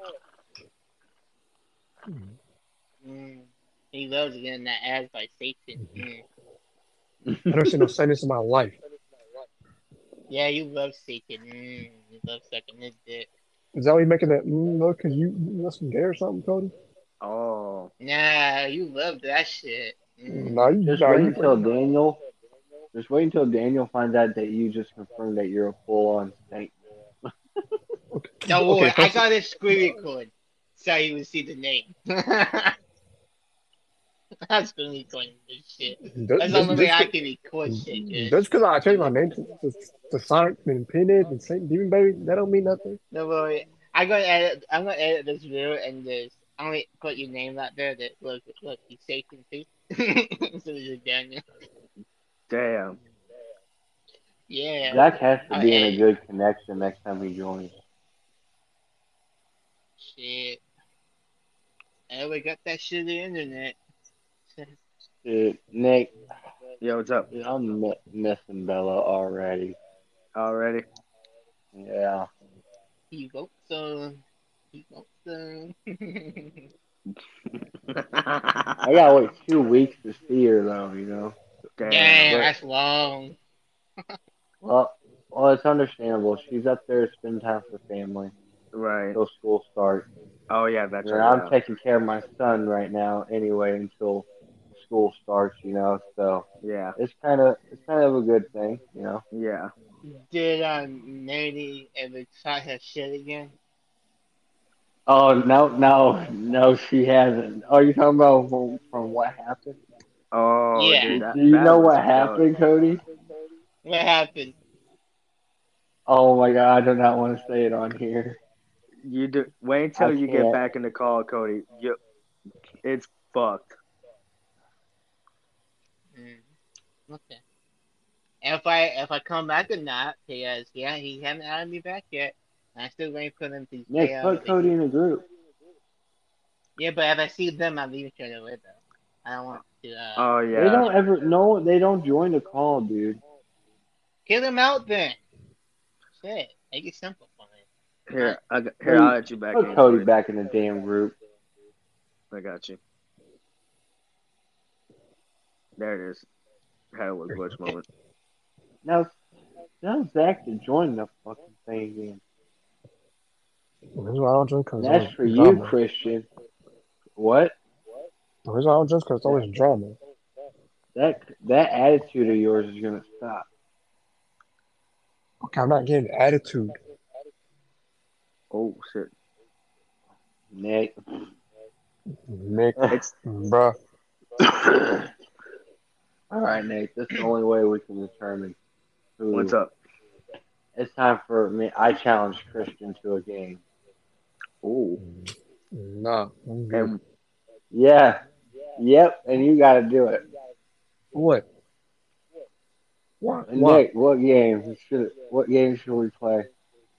Mm. He loves getting that ass by Satan. Mm. I never seen no Satanist in my life. Yeah, you love Satan. Mm. You love sucking his dick. Is that why you making that mm, look? Cause you you must be gay or something, Cody? Oh. Nah, you love that shit. Mm. No, you, Just no, wait you, until Daniel. Just wait until Daniel finds out that you just confirmed that you're a full-on saint. okay, Don't okay, worry, I first, got a screen record so you would see the name. That's screen recording this shit. That's the just, only way just, I can record shit, just cause because I changed my you name to, to, to Sonic and Pinhead and Saint Demon Baby, that don't mean nothing. don't worry. I'm gonna edit. I'm gonna edit this video and just I'm gonna put your name out there. That look, look, he's Satan too. So you're Daniel. Damn. Yeah. Zach has to I be in a edit. good connection next time he joins. Shit. And we got that shit on the internet. Dude, Nick, Yo, what's up? dude, I'm mi- missing Bella already. Already? Yeah. He wrote some. He wrote some. I gotta wait two weeks to see her though, you know. Damn. Damn, But that's long. well, well, it's understandable. She's up there spending time with her family Right. until school starts. Oh yeah, that's And then right. I'm Yeah. taking care of my son right now anyway until school starts, you know. So Yeah. it's kind of it's kind of a good thing, you know. Yeah. Did um Nady ever try her shit again? Oh no, no, no, she hasn't. Oh, you talking about from, from what happened? Oh, Yeah. dude, Do, that do you that know was what goat. happened, Cody? What happened? Oh my God, I do not want to say it on here. You do wait I until you get can't. back in the call, Cody. You, it's fucked. Mm, okay. If I if I come back or not, because yeah, he haven't added me back yet. I'm still waiting for them to stay Nick, out put of the Cody group. in the group. Yeah, but if I see them, I'm leaving straight away though. I don't want to uh Oh They yeah. don't ever. No, they don't join the call, dude. kill them out then. Shit, make it simple for me. Uh, Here, I got, here. I'll Cody, let you back put in, Cody Cody. back in the damn group. I got you. There it is. Had a little glitch moment. Now, tell Zach to join the fucking thing again. The reason why I don't drink because And it's that's always for you, drama. Christian. What? The reason why I don't drink because it's That always drama. that that attitude of yours is gonna stop, Okay, I'm not getting attitude. Oh shit. Nick. Nick, It's bruh. All right, Nick. This is the only way we can determine what's who. up. It's time for me. I challenge Christian to a game. Oh, Nah, I'm good. and Yeah. Yep. And you got to do it. What? Why? And Why? Nick, what game should what game should we play?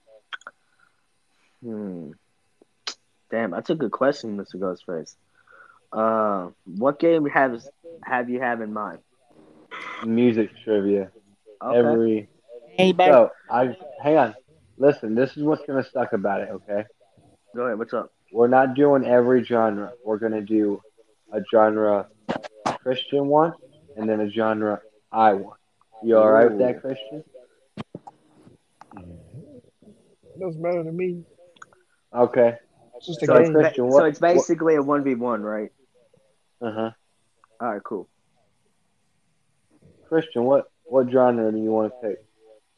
hmm, damn, that's a good question, Mister Ghostface. Uh, what game have have you have in mind? Music trivia. Okay, Every Hey, baby. so I hang on. Listen, this is what's gonna suck about it. Okay, go ahead. What's up? we're not doing every genre. We're gonna do a genre Christian wants, and then a genre I want. You all right with that, Oh, Christian? It doesn't matter to me. Okay. It's just a so So it's game. ba- Christian, so what it's what? basically a one v one, right? Uh huh. All right, cool. Christian, what what genre do you want to pick?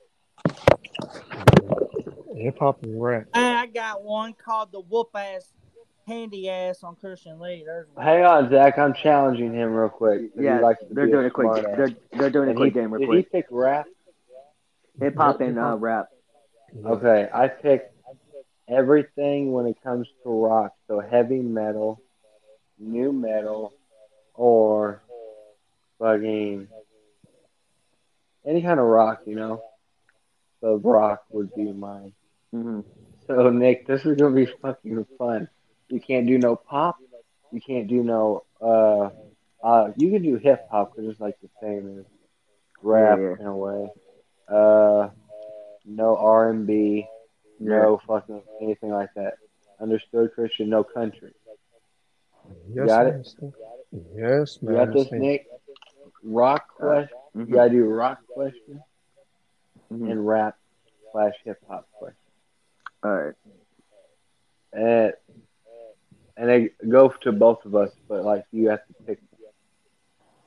Hip hop and rap. I got one called the Whoop Ass Handy Ass on Christian Lee. There's one. Hang on, Zach. I'm challenging him real quick because he Yeah, likes to they're be a doing a quick. smart ass. They're they're doing a And quick he game real did he quick. pick rap? Hip Yep, hop and hip uh hop. rap. Yeah. Okay, I picked everything when it comes to rock. So heavy metal, new metal, or fucking any kind of rock, you know. So rock would be mine. hmm So Nick, this is gonna be fucking fun. You can't do no pop. You can't do no uh uh. You can do hip hop because it's like the same as Yeah, rap yeah, in a way. Uh, no R and B, yeah. no fucking anything like that. Understood, Christian? No country. You Yes, got it? master. Yes, You got this, master. Nick? Rock Uh, question. You hmm gotta do rock question hmm and rap slash hip hop question. All right. And and they go to both of us, but like you have to pick.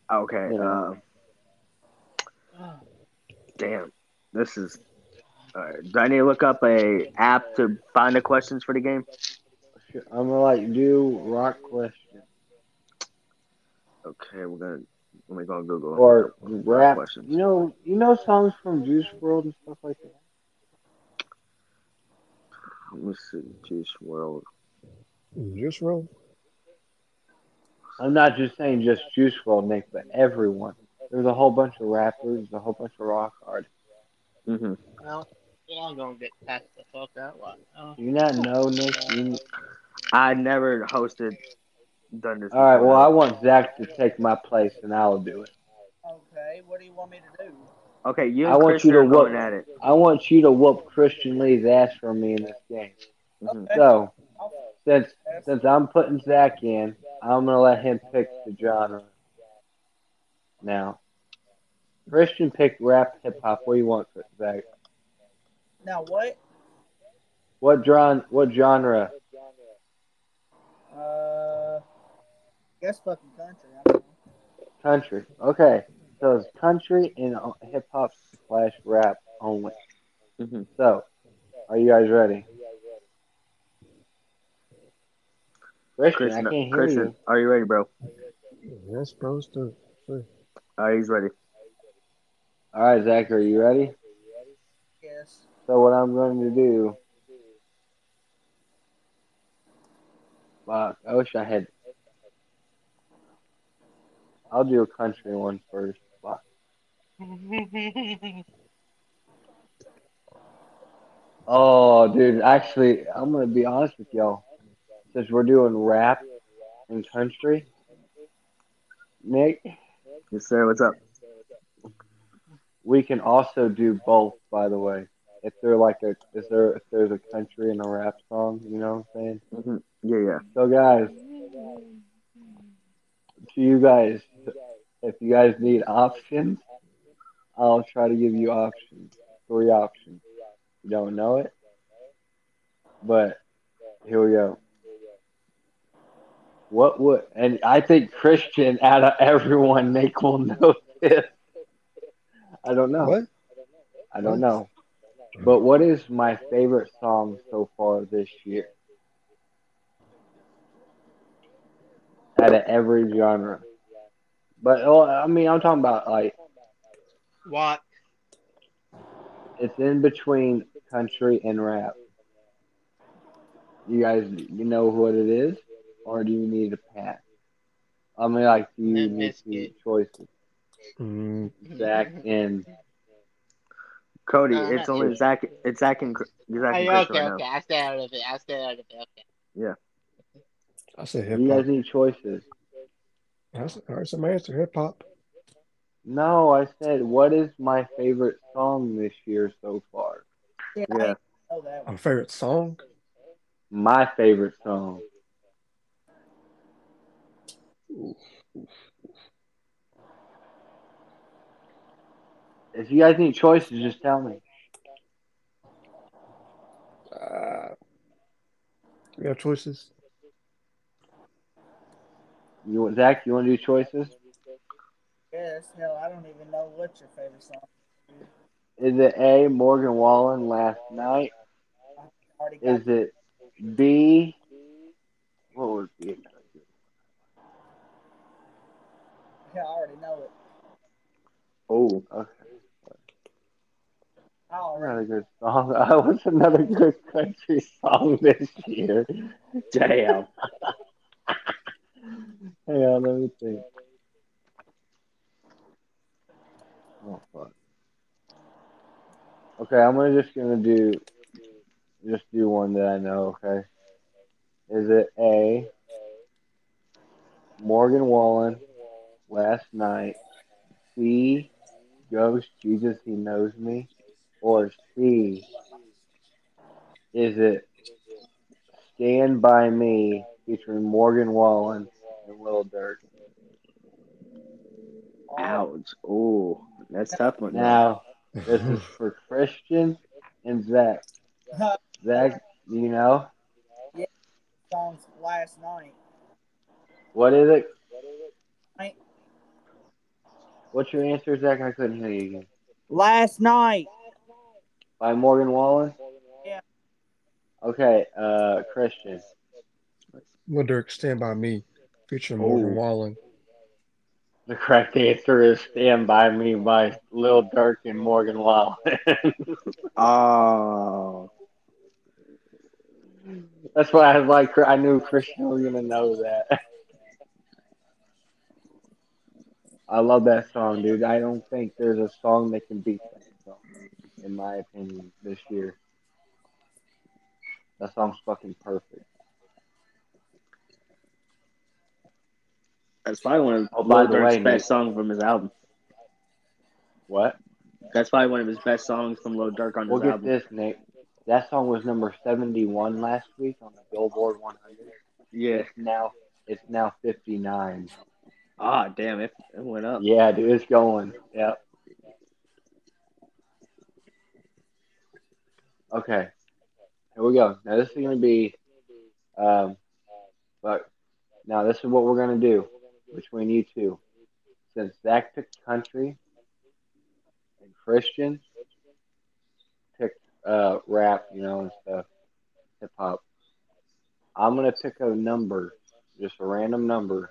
Okay. You know. Uh, damn. This is. Alright. Do I need to look up a app to find the questions for the game? I'm gonna like do rock question Okay, we're gonna. Let me go on Google and look up or rock rap. questions. You know, you know songs from Juice World and stuff like that. Let me see. Juice World. Just roll. I'm not just saying just Juice World, Nick, but everyone. There's a whole bunch of rappers, there's a whole bunch of rock artists. Mm-hmm. Well, you're not gonna get past the fuck out one. Oh. Do you not know, Nick? You... I never hosted done this All right, before well, I though. want Zach to take my place, and I'll do it. Okay, what do you want me to do? Okay, you I and want you Christian to are whoop. going at it. I want you to whoop Christian Lee's ass for me in this game. Mm-hmm. Okay. So, I'll since pass. since I'm putting Zach in, I'm gonna let him pick the genre. Now, Christian picked rap, hip hop. What do you want, Zach? Now what? What genre? What genre? Uh, guess fucking country. I don't know. Country. Okay, so it's country and hip hop slash rap only. Mm-hmm. So, are you guys ready? Christian, I Christian, can't hear Christian, you. are you ready, bro? Yes, bro. Still. All right, he's ready. All right, Zach, are you ready? Yes. So, what I'm going to do. Fuck, I wish I had. I'll do a country one first. Fuck. Oh, dude, actually, I'm gonna be honest with y'all. Since we're doing rap and country, Nick, Yes, sir. What's up? we can also do both. By the way, if they're like a, is there if there's a country and a rap song, you know what I'm saying? Mm-hmm. Yeah, yeah. So, guys, to you guys, if you guys need options, I'll try to give you options. Three options. You don't know it, but here we go. What would and I think Christian out of everyone Nick will know this. I don't know. What? I don't What? know. But what is my favorite song so far this year? Out of every genre. But oh, I mean I'm talking about like What? it's in between country and rap. You guys you know what it is? Or do you need a pass? I mean like do you Limp need two Bizkit. choices? Mm, Zach and Cody, Uh, it's not only two. Zach. It's Zach and Zach and Hey, Christian okay, right now. okay. I stay out of it. I stay out of it. Okay. Yeah. I said do hip you guys hop. need choices? I said, all right, some answer hip hop. No, I said, what is my favorite song this year so far? Yeah, I Yeah. ain't know that My one. favorite song. My favorite song. If you guys need choices, just tell me. Uh, we have choices. You want Zach? You want to do choices? Yes, hell, I don't even know what your favorite song is. Is it A. Morgan Wallen last night? I already got. Is it B? What would be another good? Hell, I already know it. Oh, Okay, I already. another good song. What's another good country song this year? damn. Hang on, let me think. Oh fuck. Okay, I'm gonna just gonna do just do one that I know. Okay. Is it A. Morgan Wallen last night? C. Ghost Jesus He Knows Me? Or C. Is it Stand By Me featuring Morgan Wallen and Lil Durk? Oh, Ouch. Oh, that's a tough one though. Now, this is for Christian and Zach. oh, Zach, do you know? yeah, songs last night. What is it? Night. What's your answer, Zach? I couldn't hear you again. Last night. By Morgan Wallen? Yeah. Okay, uh, Christian. Lil Durk, Stand By Me, featuring Morgan Oh. Wallen. The correct answer is Stand By Me by Lil Durk and Morgan Wallen. Oh. That's why I was like, I knew Christian was going to know that. I love that song, dude. I don't think there's a song that can beat that song, in my opinion, this year. That song's fucking perfect. That's probably one of Oh, by Lil the way, Durk's Nate. best songs from his album. What? That's probably one of his best songs from Lil Durk on We'll his get album. this, Nate. That song was number seventy-one last week on the Billboard one hundred. Yeah. It's now it's now fifty-nine. Ah, damn it! It went up. Yeah, dude, it's going. Yep. Okay. Here we go. Now this is gonna be, um, but now this is what we're gonna do between you two. Since Zach picked country and Christian picked uh rap, you know, and stuff, hip hop. I'm gonna pick a number, just a random number,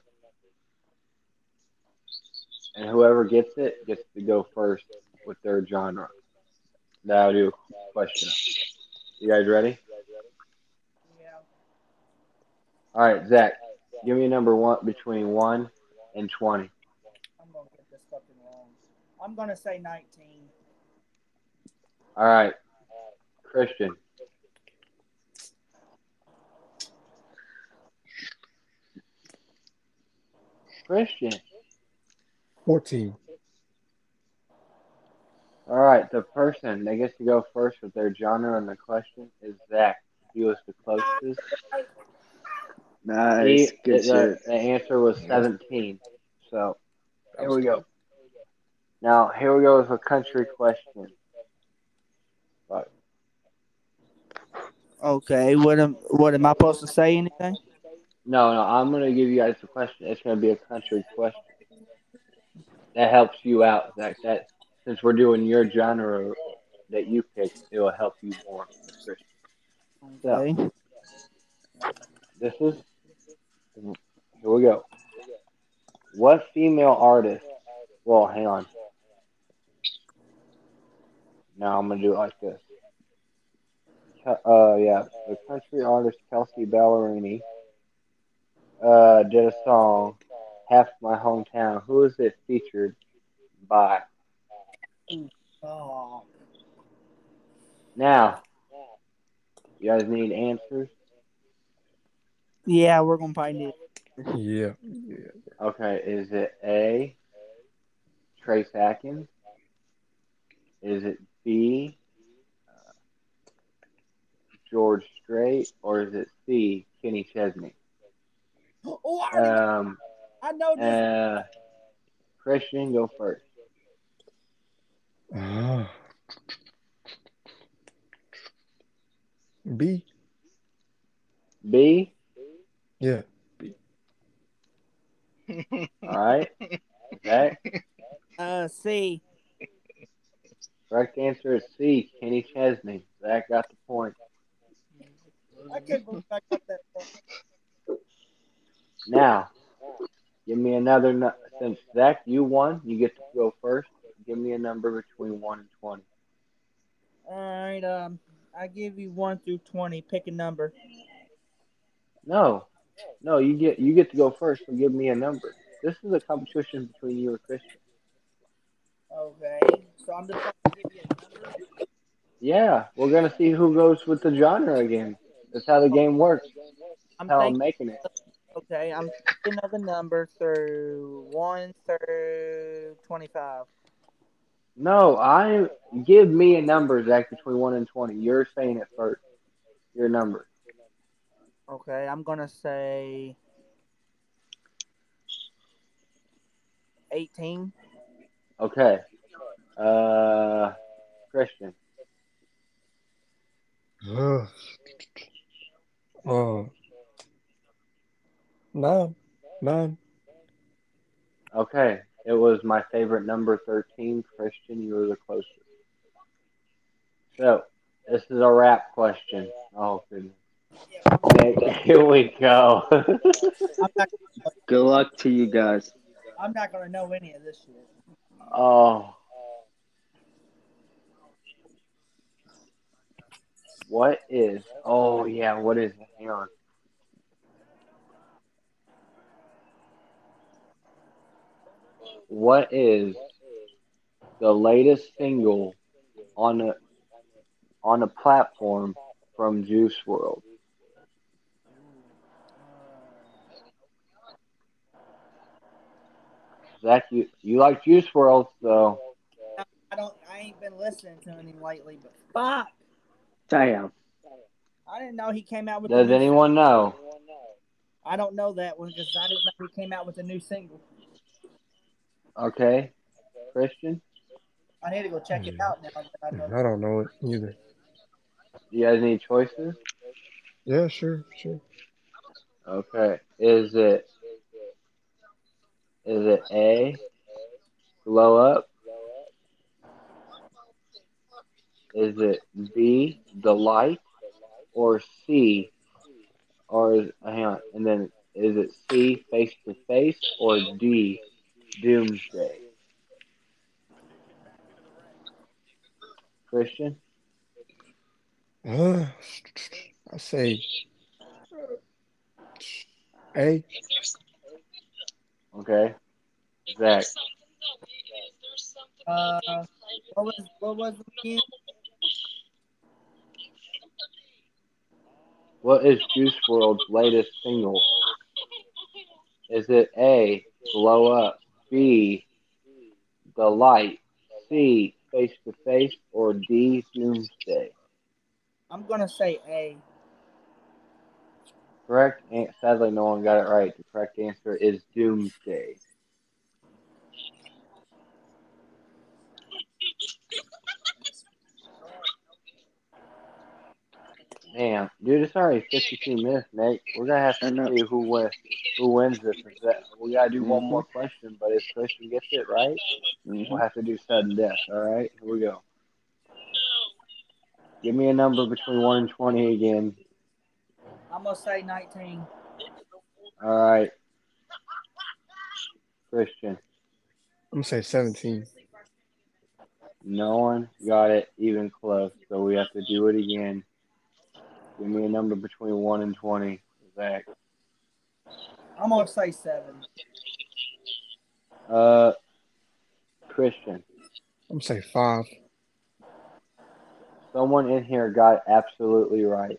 and whoever gets it gets to go first with their genre. That'll do a question. You guys ready? Yeah. All right, Zach, give me a number one between one and twenty. I'm gonna get this fucking wrong. I'm gonna say nineteen. All right, Christian. Christian. fourteen. All right, the person that gets to go first with their genre and the question is Zach. He was the closest. Nice, He good the shit. the answer was seventeen. So That here was we good. go. Now here we go with a country question. But Okay. What am What am I supposed to say? Anything? no, no, I'm gonna give you guys a question. It's gonna be a country question. That helps you out, Zach. That since we're doing your genre that you picked, it will help you more, Christian. So Okay. this is here we go. What female artist? Well, hang on. Now I'm gonna do it like this. Uh, yeah, the country artist Kelsey Ballerini uh did a song, "Half My Hometown." Who is it featured by? Oh. Now, you guys need answers. Yeah, we're gonna find it. Yeah. Yeah. Okay, is it A. Trace Atkins? Is it B. George Strait? Or is it C. Kenny Chesney? Oh, I already know. Um, I know this. uh, Christian, go first. Ah. B. B. Yeah. B. All right. Zach. Uh, C. Correct answer is C. Kenny Chesney. Zach got the point. I can't believe I got that wrong. Now, give me another. nu- Since Zach, you won, you get to go first. Give me a number between one and twenty. All right. Um, I give you one through twenty. Pick a number. No, no, you get you get to go first. So give me a number. This is a competition between you and Christian. Okay. So I'm just gonna give you a number. Yeah, we're gonna see who goes with the genre again. That's how the game works. I'm How I'm thinking. making it. Okay. I'm thinking of a number through one through twenty-five. No, I give me a number, Zach, between one and twenty. You're saying it first. Your number. Okay. I'm gonna say eighteen. Okay. Uh, Christian. Uh, uh, nine. Nine. Okay. It was my favorite number thirteen. Christian, you were the closest. So, this is a rap question. Oh, goodness. Nick, here we go. I'm not. Good luck to you guys. I'm not gonna know any of this shit. Oh, what is? Oh, yeah, what is? Hang on. What is the latest single on a on a platform from Juice World? Zach, you you like Juice World, so I don't. I ain't been listening to him lately, but fuck, Damn. I didn't know he came out with the does new. anyone know? I don't know that one because I didn't know he came out with a new single. Okay, Christian, I need to go check it Yeah. out now that I know. I don't know it either. do you guys need choices? Yeah, sure, sure. Okay, is it is it A, Glow Up? Is it B, The Light? Or C, or is, hang on, and then is it C, Face to Face? Or D, Doomsday? Christian? Uh, I say A. Okay, Zach. Uh, what was what was it again? What is Juice world's latest single? Is it A, Glow Up, B, The Light, C, Face to Face, or D, Doomsday? I'm gonna say A. Correct. And sadly, no one got it right. The correct answer is Doomsday. Damn, dude, it's already fifty-two minutes, Nate. We're gonna have I to know. see who wins. Who wins this? Is that we gotta do one Mm-hmm. more question, but if Christian gets it right, we'll Mm-hmm. have to do sudden death. All right, here we go. Give me a number between one and twenty again. I'm gonna say nineteen. All right, Christian. I'm gonna say seventeen. No one got it even close, so we have to do it again. Give me a number between one and twenty, Zach. I'm gonna say seven. Uh, Christian. I'm gonna say five. Someone in here got absolutely right,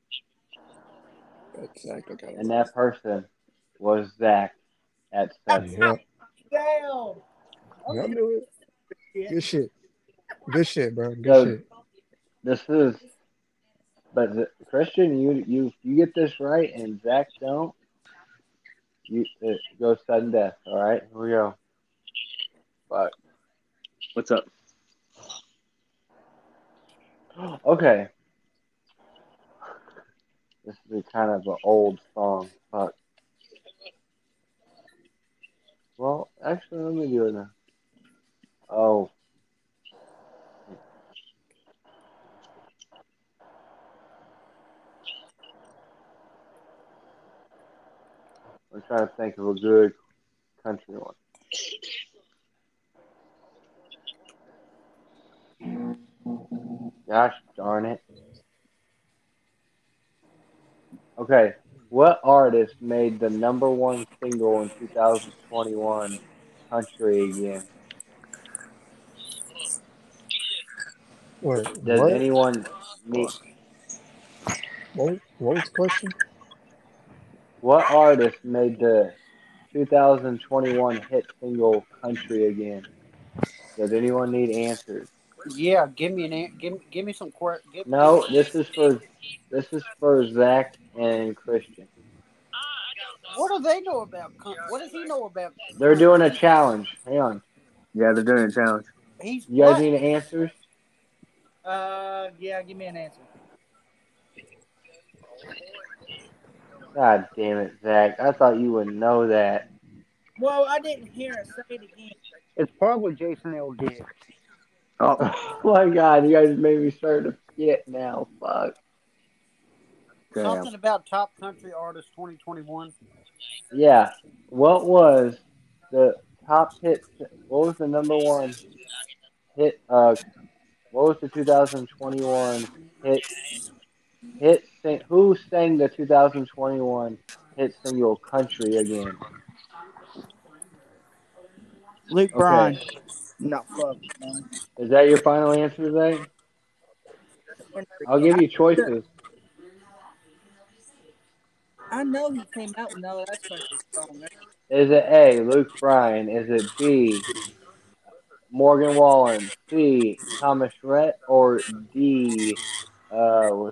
Exactly. Got it and right. that person was Zach at seven. Yep. Damn. Yep. Okay. Do it. Good shit. Good shit, bro. Good So shit. this is, but the, Christian, you you you get this right, and Zach don't. You it goes sudden death. All right, here we go. But What's up? okay, this is a kind of an old song. But well, actually, let me do it now. Oh, I'm trying to think of a good country one. Gosh darn it. Okay, what artist made the number one single in two thousand twenty-one, Country Again? Wait, Does what? anyone need What? What was the question? what artist made the two thousand twenty-one hit single Country Again? Does anyone need answers? Yeah, give me an an- give give me some que- give, give No, this is for this is for Zach and Christian. What do they know about? coun- What does he know about They're doing a country? challenge. Hang on. Yeah, they're doing a challenge. He's You guys what? need answers? Uh, yeah, give me an answer. God damn it, Zach. I thought you would know that. Well, I didn't hear it. Say it again. It's probably Jason L. Dick. Oh, Oh my god, you guys made me start to forget now. Fuck. damn. Something about Top Country Artist twenty twenty-one. Yeah. What was the top hit? What was the number one hit? Uh, what was the two thousand twenty-one hit? Hit sing, who sang the two thousand twenty-one hit single "Country" again? Luke Okay. Bryan. No, fuck. No. Is that your final answer, Zach? I'll give you choices. I know he came out with no that's country song. Is it A, Luke Bryan? Is it B, Morgan Wallen? C, Thomas Rhett? Or D, uh, was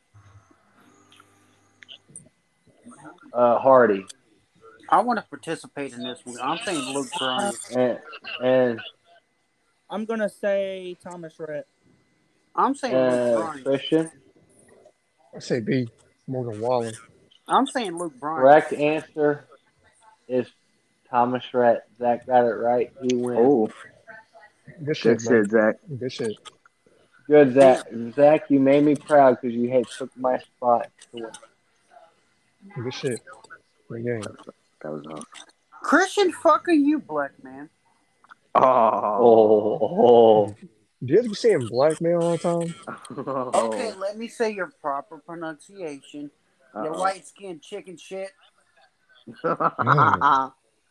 uh, Hardy? I want to participate in this one. I'm saying Luke Bryan. And and I'm gonna say Thomas Rhett. I'm saying Luke uh, Bryan. Christian? I say B. Morgan Wallen. I'm saying Luke Bryan. Correct answer is Thomas Rhett. Zach got it right. He wins. Oh, Good shit, good man. shit, Zach. Good shit. Good, Zach. Zach, you made me proud because you had took my spot to win. Good shit. Good game. That was awesome. Christian, fucking you, black man. Oh. Oh, Do you have to be saying blackmail all the time? Okay, let me say your proper pronunciation. You Uh-oh. light skinned chicken shit. Mm.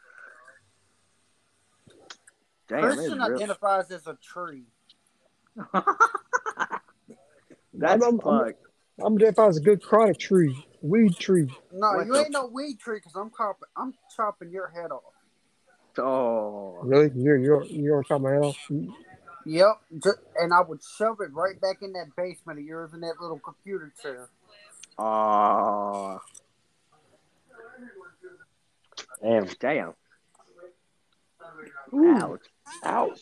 Damn, Christian that's real. identifies as a tree. That's I'm, I'm, I'm, fucked. I'm dead if I was a good chronic tree. Weed tree. No, What you the ain't no weed tree because I'm chopping. I'm chopping your head off. Oh. Really? You're you're you're on top of my head off? Yep, ju- and I would shove it right back in that basement of yours in that little computer chair. Oh. damn. Damn. Ooh. Ouch. Ouch.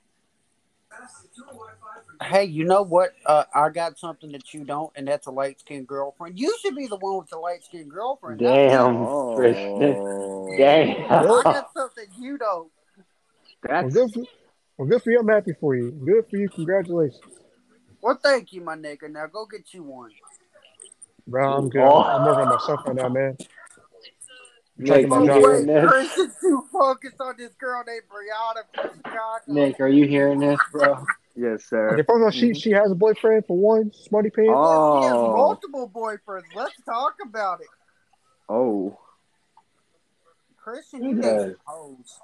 Hey, you know what? Uh, I got something that you don't, and that's a light skinned girlfriend. You should be the one with the light skinned girlfriend. not me. Damn, Oh. Christian. Damn. I got something you don't. Well, That's good for, well, good for you. I'm happy for you. Good for you. Congratulations. Well, thank you, my nigga. Now go get you one. Bro, I'm good. Oh. I'm working on myself right now, man. I'm Nick, taking my you job. hearing Wait, this? Christian's too focused on this girl named Brianna from Chicago. Nick, are you hearing this, bro? yes, sir. Okay, first of all, she she has a boyfriend for one, smarty pants. Well, she has Oh. multiple boyfriends. Let's talk about it. Oh. Christian, He you date does. some hoes.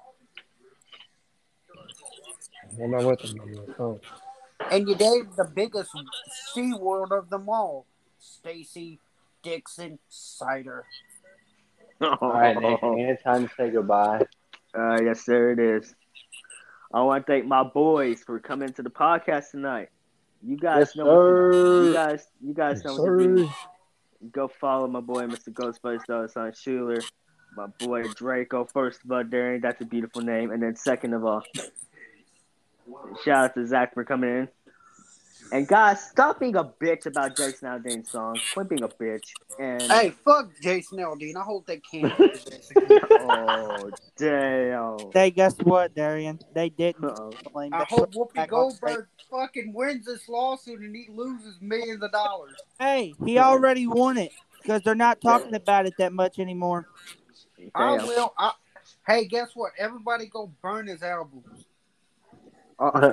I'm not with them. I'm like, oh. And you dated the biggest C word of them all, Stacy Dixon Cider. All right, Nick, ain't it time to say goodbye? Uh, yes, sir, it is. I want to thank my boys for coming to the podcast tonight. You guys Yes, know what to, sir. you guys you guys Yes, know what to do. sir. Go follow my boy Mister Ghostface Dollar Sign Schuler, my boy Draco. First of all, Darren, that's a beautiful name. And then second of all, shout out to Zach for coming in. And guys, stop being a bitch about Jason Aldean's songs. Quit being a bitch. And Hey, fuck Jason Aldean. I hope they can't. oh damn. Hey, guess what, Darian? They didn't Uh-oh. kill him. I They hope put him Whoopi back on straight. Goldberg fucking wins this lawsuit and he loses millions of dollars. Hey, he already won it because they're not talking about it that much anymore. I Damn. will. I, hey, guess what? Everybody go burn his albums. Uh,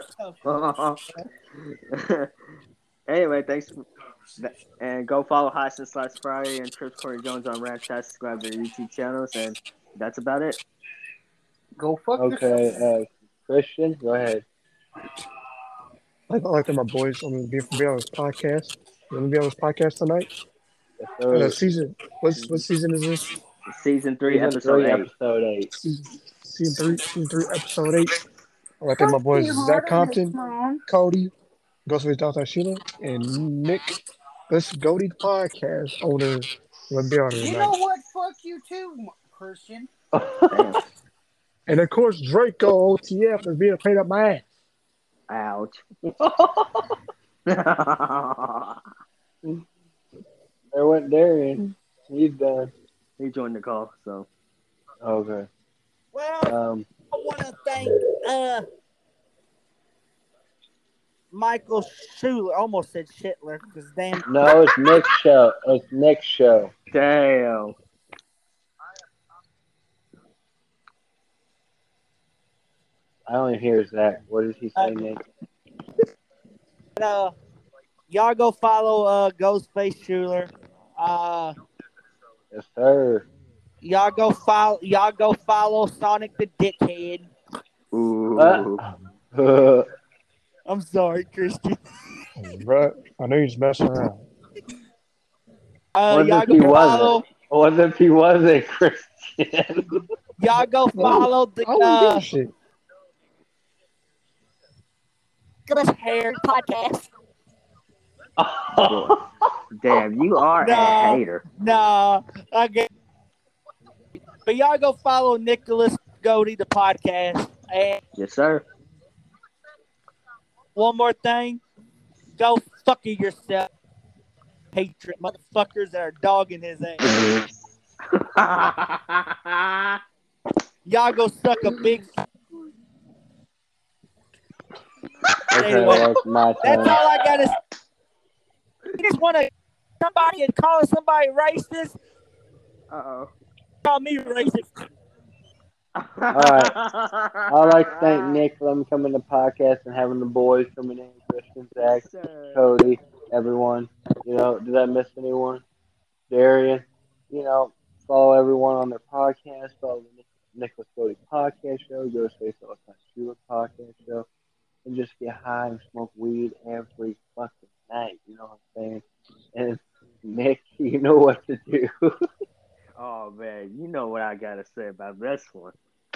anyway, thanks. For that. And go follow Hyacinth slash Friday and Trips Corey Jones on Ranch Chat. Subscribe to their YouTube channels, and that's about it. Go fuck Okay, yourself. uh, Christian, go ahead. I like that my boys. I'm gonna be, be on this podcast. I'm gonna be on this podcast tonight. Yes, Uh, sir. season. What's what season is this? Season three, Season episode three, eight. episode eight. Season, season three. Season three, episode eight. I like that my Fuck boys you, Zach harder, Miss Compton, Mom. Cody, Ghostface Doctor Sheila, and Nick. Let's go to the podcast owner. Let me be on here You tonight. know what? Fuck you too, Christian. Damn. And of course, Draco O T F is being paid up my ass. Ouch. There went Darian. He's done. He joined the call, so Okay. Well, Um, I want to thank uh Michael Schuler. Almost said Shitler because damn. no, it's Nick's show. It's Nick's show. Damn. I only hear Zach. What did he say, Uh, Nick? uh, y'all go follow uh Ghostface Schuler. Uh, Yes, sir. y'all go follow. Y'all go follow Sonic the Dickhead. Ooh. Uh, I'm sorry, Christian. Bro, I know you're just messing around. Uh, what y'all if he go wasn't? follow. What if he was a Christian? Y'all go follow the I wouldn't give a uh shit. Nicholas Hair podcast. Boy. Damn, you are a Nah, hater. nah. I get. But y'all go follow Nicholas Goody the podcast. And Yes, sir. one more thing, go fuck yourself, hatred motherfuckers that are dogging his ass. Y'all go suck a big. Okay, Anyway, that's my that's turn. all I gotta say. You just want to somebody and call somebody racist, Uh-oh. call me racist. All right. I'd like to thank Nick for letting me come in the podcast and having the boys coming in, Christian, Zach, Sir. Cody, everyone. You know, did I miss anyone? Darian. You know, follow everyone on their podcast. Follow the Nic- Nicholas Cody podcast show, Ghostface All Time Shooter podcast show, and just get high and smoke weed every fucking night. You know what I'm saying? And Nick, you know what to do. Oh, man. You know what I got to say about this one.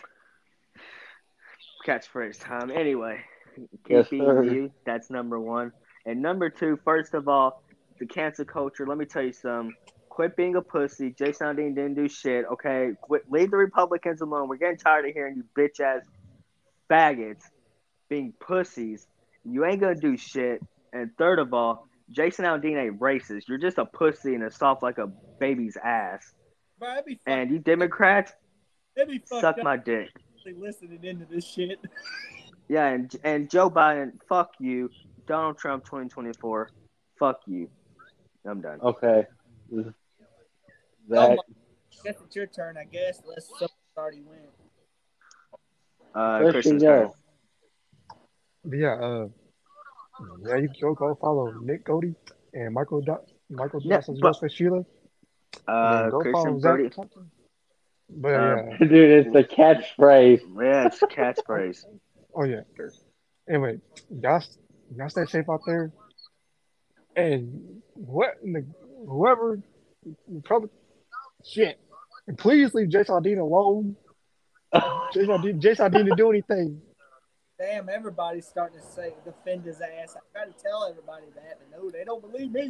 Catchphrase time. Anyway, Yes, keep eating sir. you. That's number one. And number two, first of all, the cancel culture. Let me tell you something. Quit being a pussy. Jason Aldean didn't do shit. Okay, quit. Leave the Republicans alone. We're getting tired of hearing you bitch ass faggots being pussies. You ain't gonna do shit. And third of all, Jason Aldean ain't racist. You're just a pussy and a soft like a baby's ass. Bro, it'd be And you Democrats, it'd be suck my dick. listening into this shit. Yeah, and and Joe Biden, fuck you. Donald Trump, twenty twenty-four, fuck you. I'm done. Okay. Oh Zach. my, guess it's your turn, I guess. Unless someone already went. Uh, Christian, Christian's turn. go. But yeah, uh, yeah, you can go, go follow Nick Cody and Michael Do- Michael No, Johnson's but Ghostface Sheila, and then uh, go follow Christian Zach Brody. Thompson. But Uh, yeah, Dude, it's a catchphrase. yeah, it's catchphrase. oh yeah. Anyway, y'all, y'all stay safe out there, and what in the, whoever probably shit, and please leave Jason Aldean alone. Jason Aldean, Jason Aldean didn't do anything. Damn, everybody's starting to say defend his ass. I try to tell everybody that, but no, they don't believe me.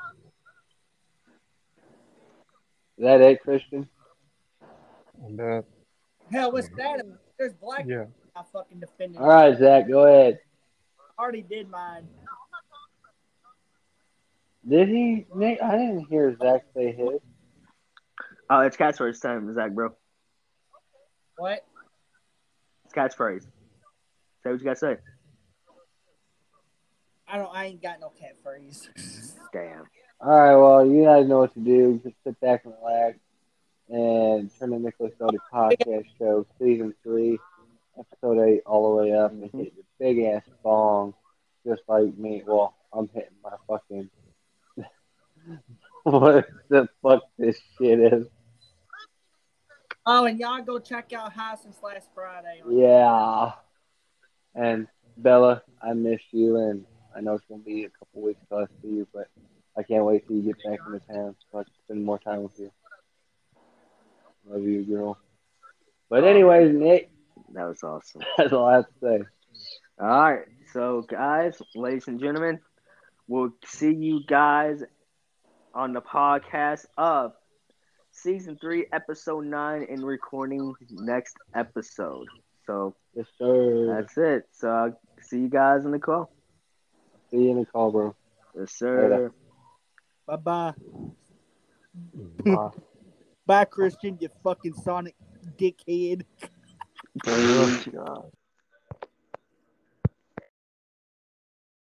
Is that it, Christian? And uh, Hell, what's that? There's black. yeah, I fucking defended. All right, Zach, go ahead. Already did mine. Did he? Nick, I didn't hear Zach say his. Oh, it's catchphrase time, Zach, bro. What? It's catchphrase. Say what you gotta say. I don't. I ain't got no catchphrase. Damn. All right, well, you guys know what to do. Just sit back and relax and turn the Nicholas Cody podcast show, season three, episode eight, all the way up and Mm-hmm. hit your big ass bong, just like me. Well, I'm hitting my fucking. What the fuck this shit is? Oh, and y'all go check out High Since Last Friday. On Yeah. And Bella, I miss you, and I know it's gonna be a couple weeks till I see you, but I can't wait till you get back into town so I can spend more time with you. Love you, girl. But anyways, Nick, That was awesome. that's all I have to say. All right, so guys, ladies and gentlemen, we'll see you guys on the podcast of season three, episode nine, and recording next episode. So Yes, sir. that's it. So I'll see you guys in the call. See you in the call, bro. Yes, sir. Bye bye. Bye. Bye, Christian. You fucking Sonic dickhead. Oh, God.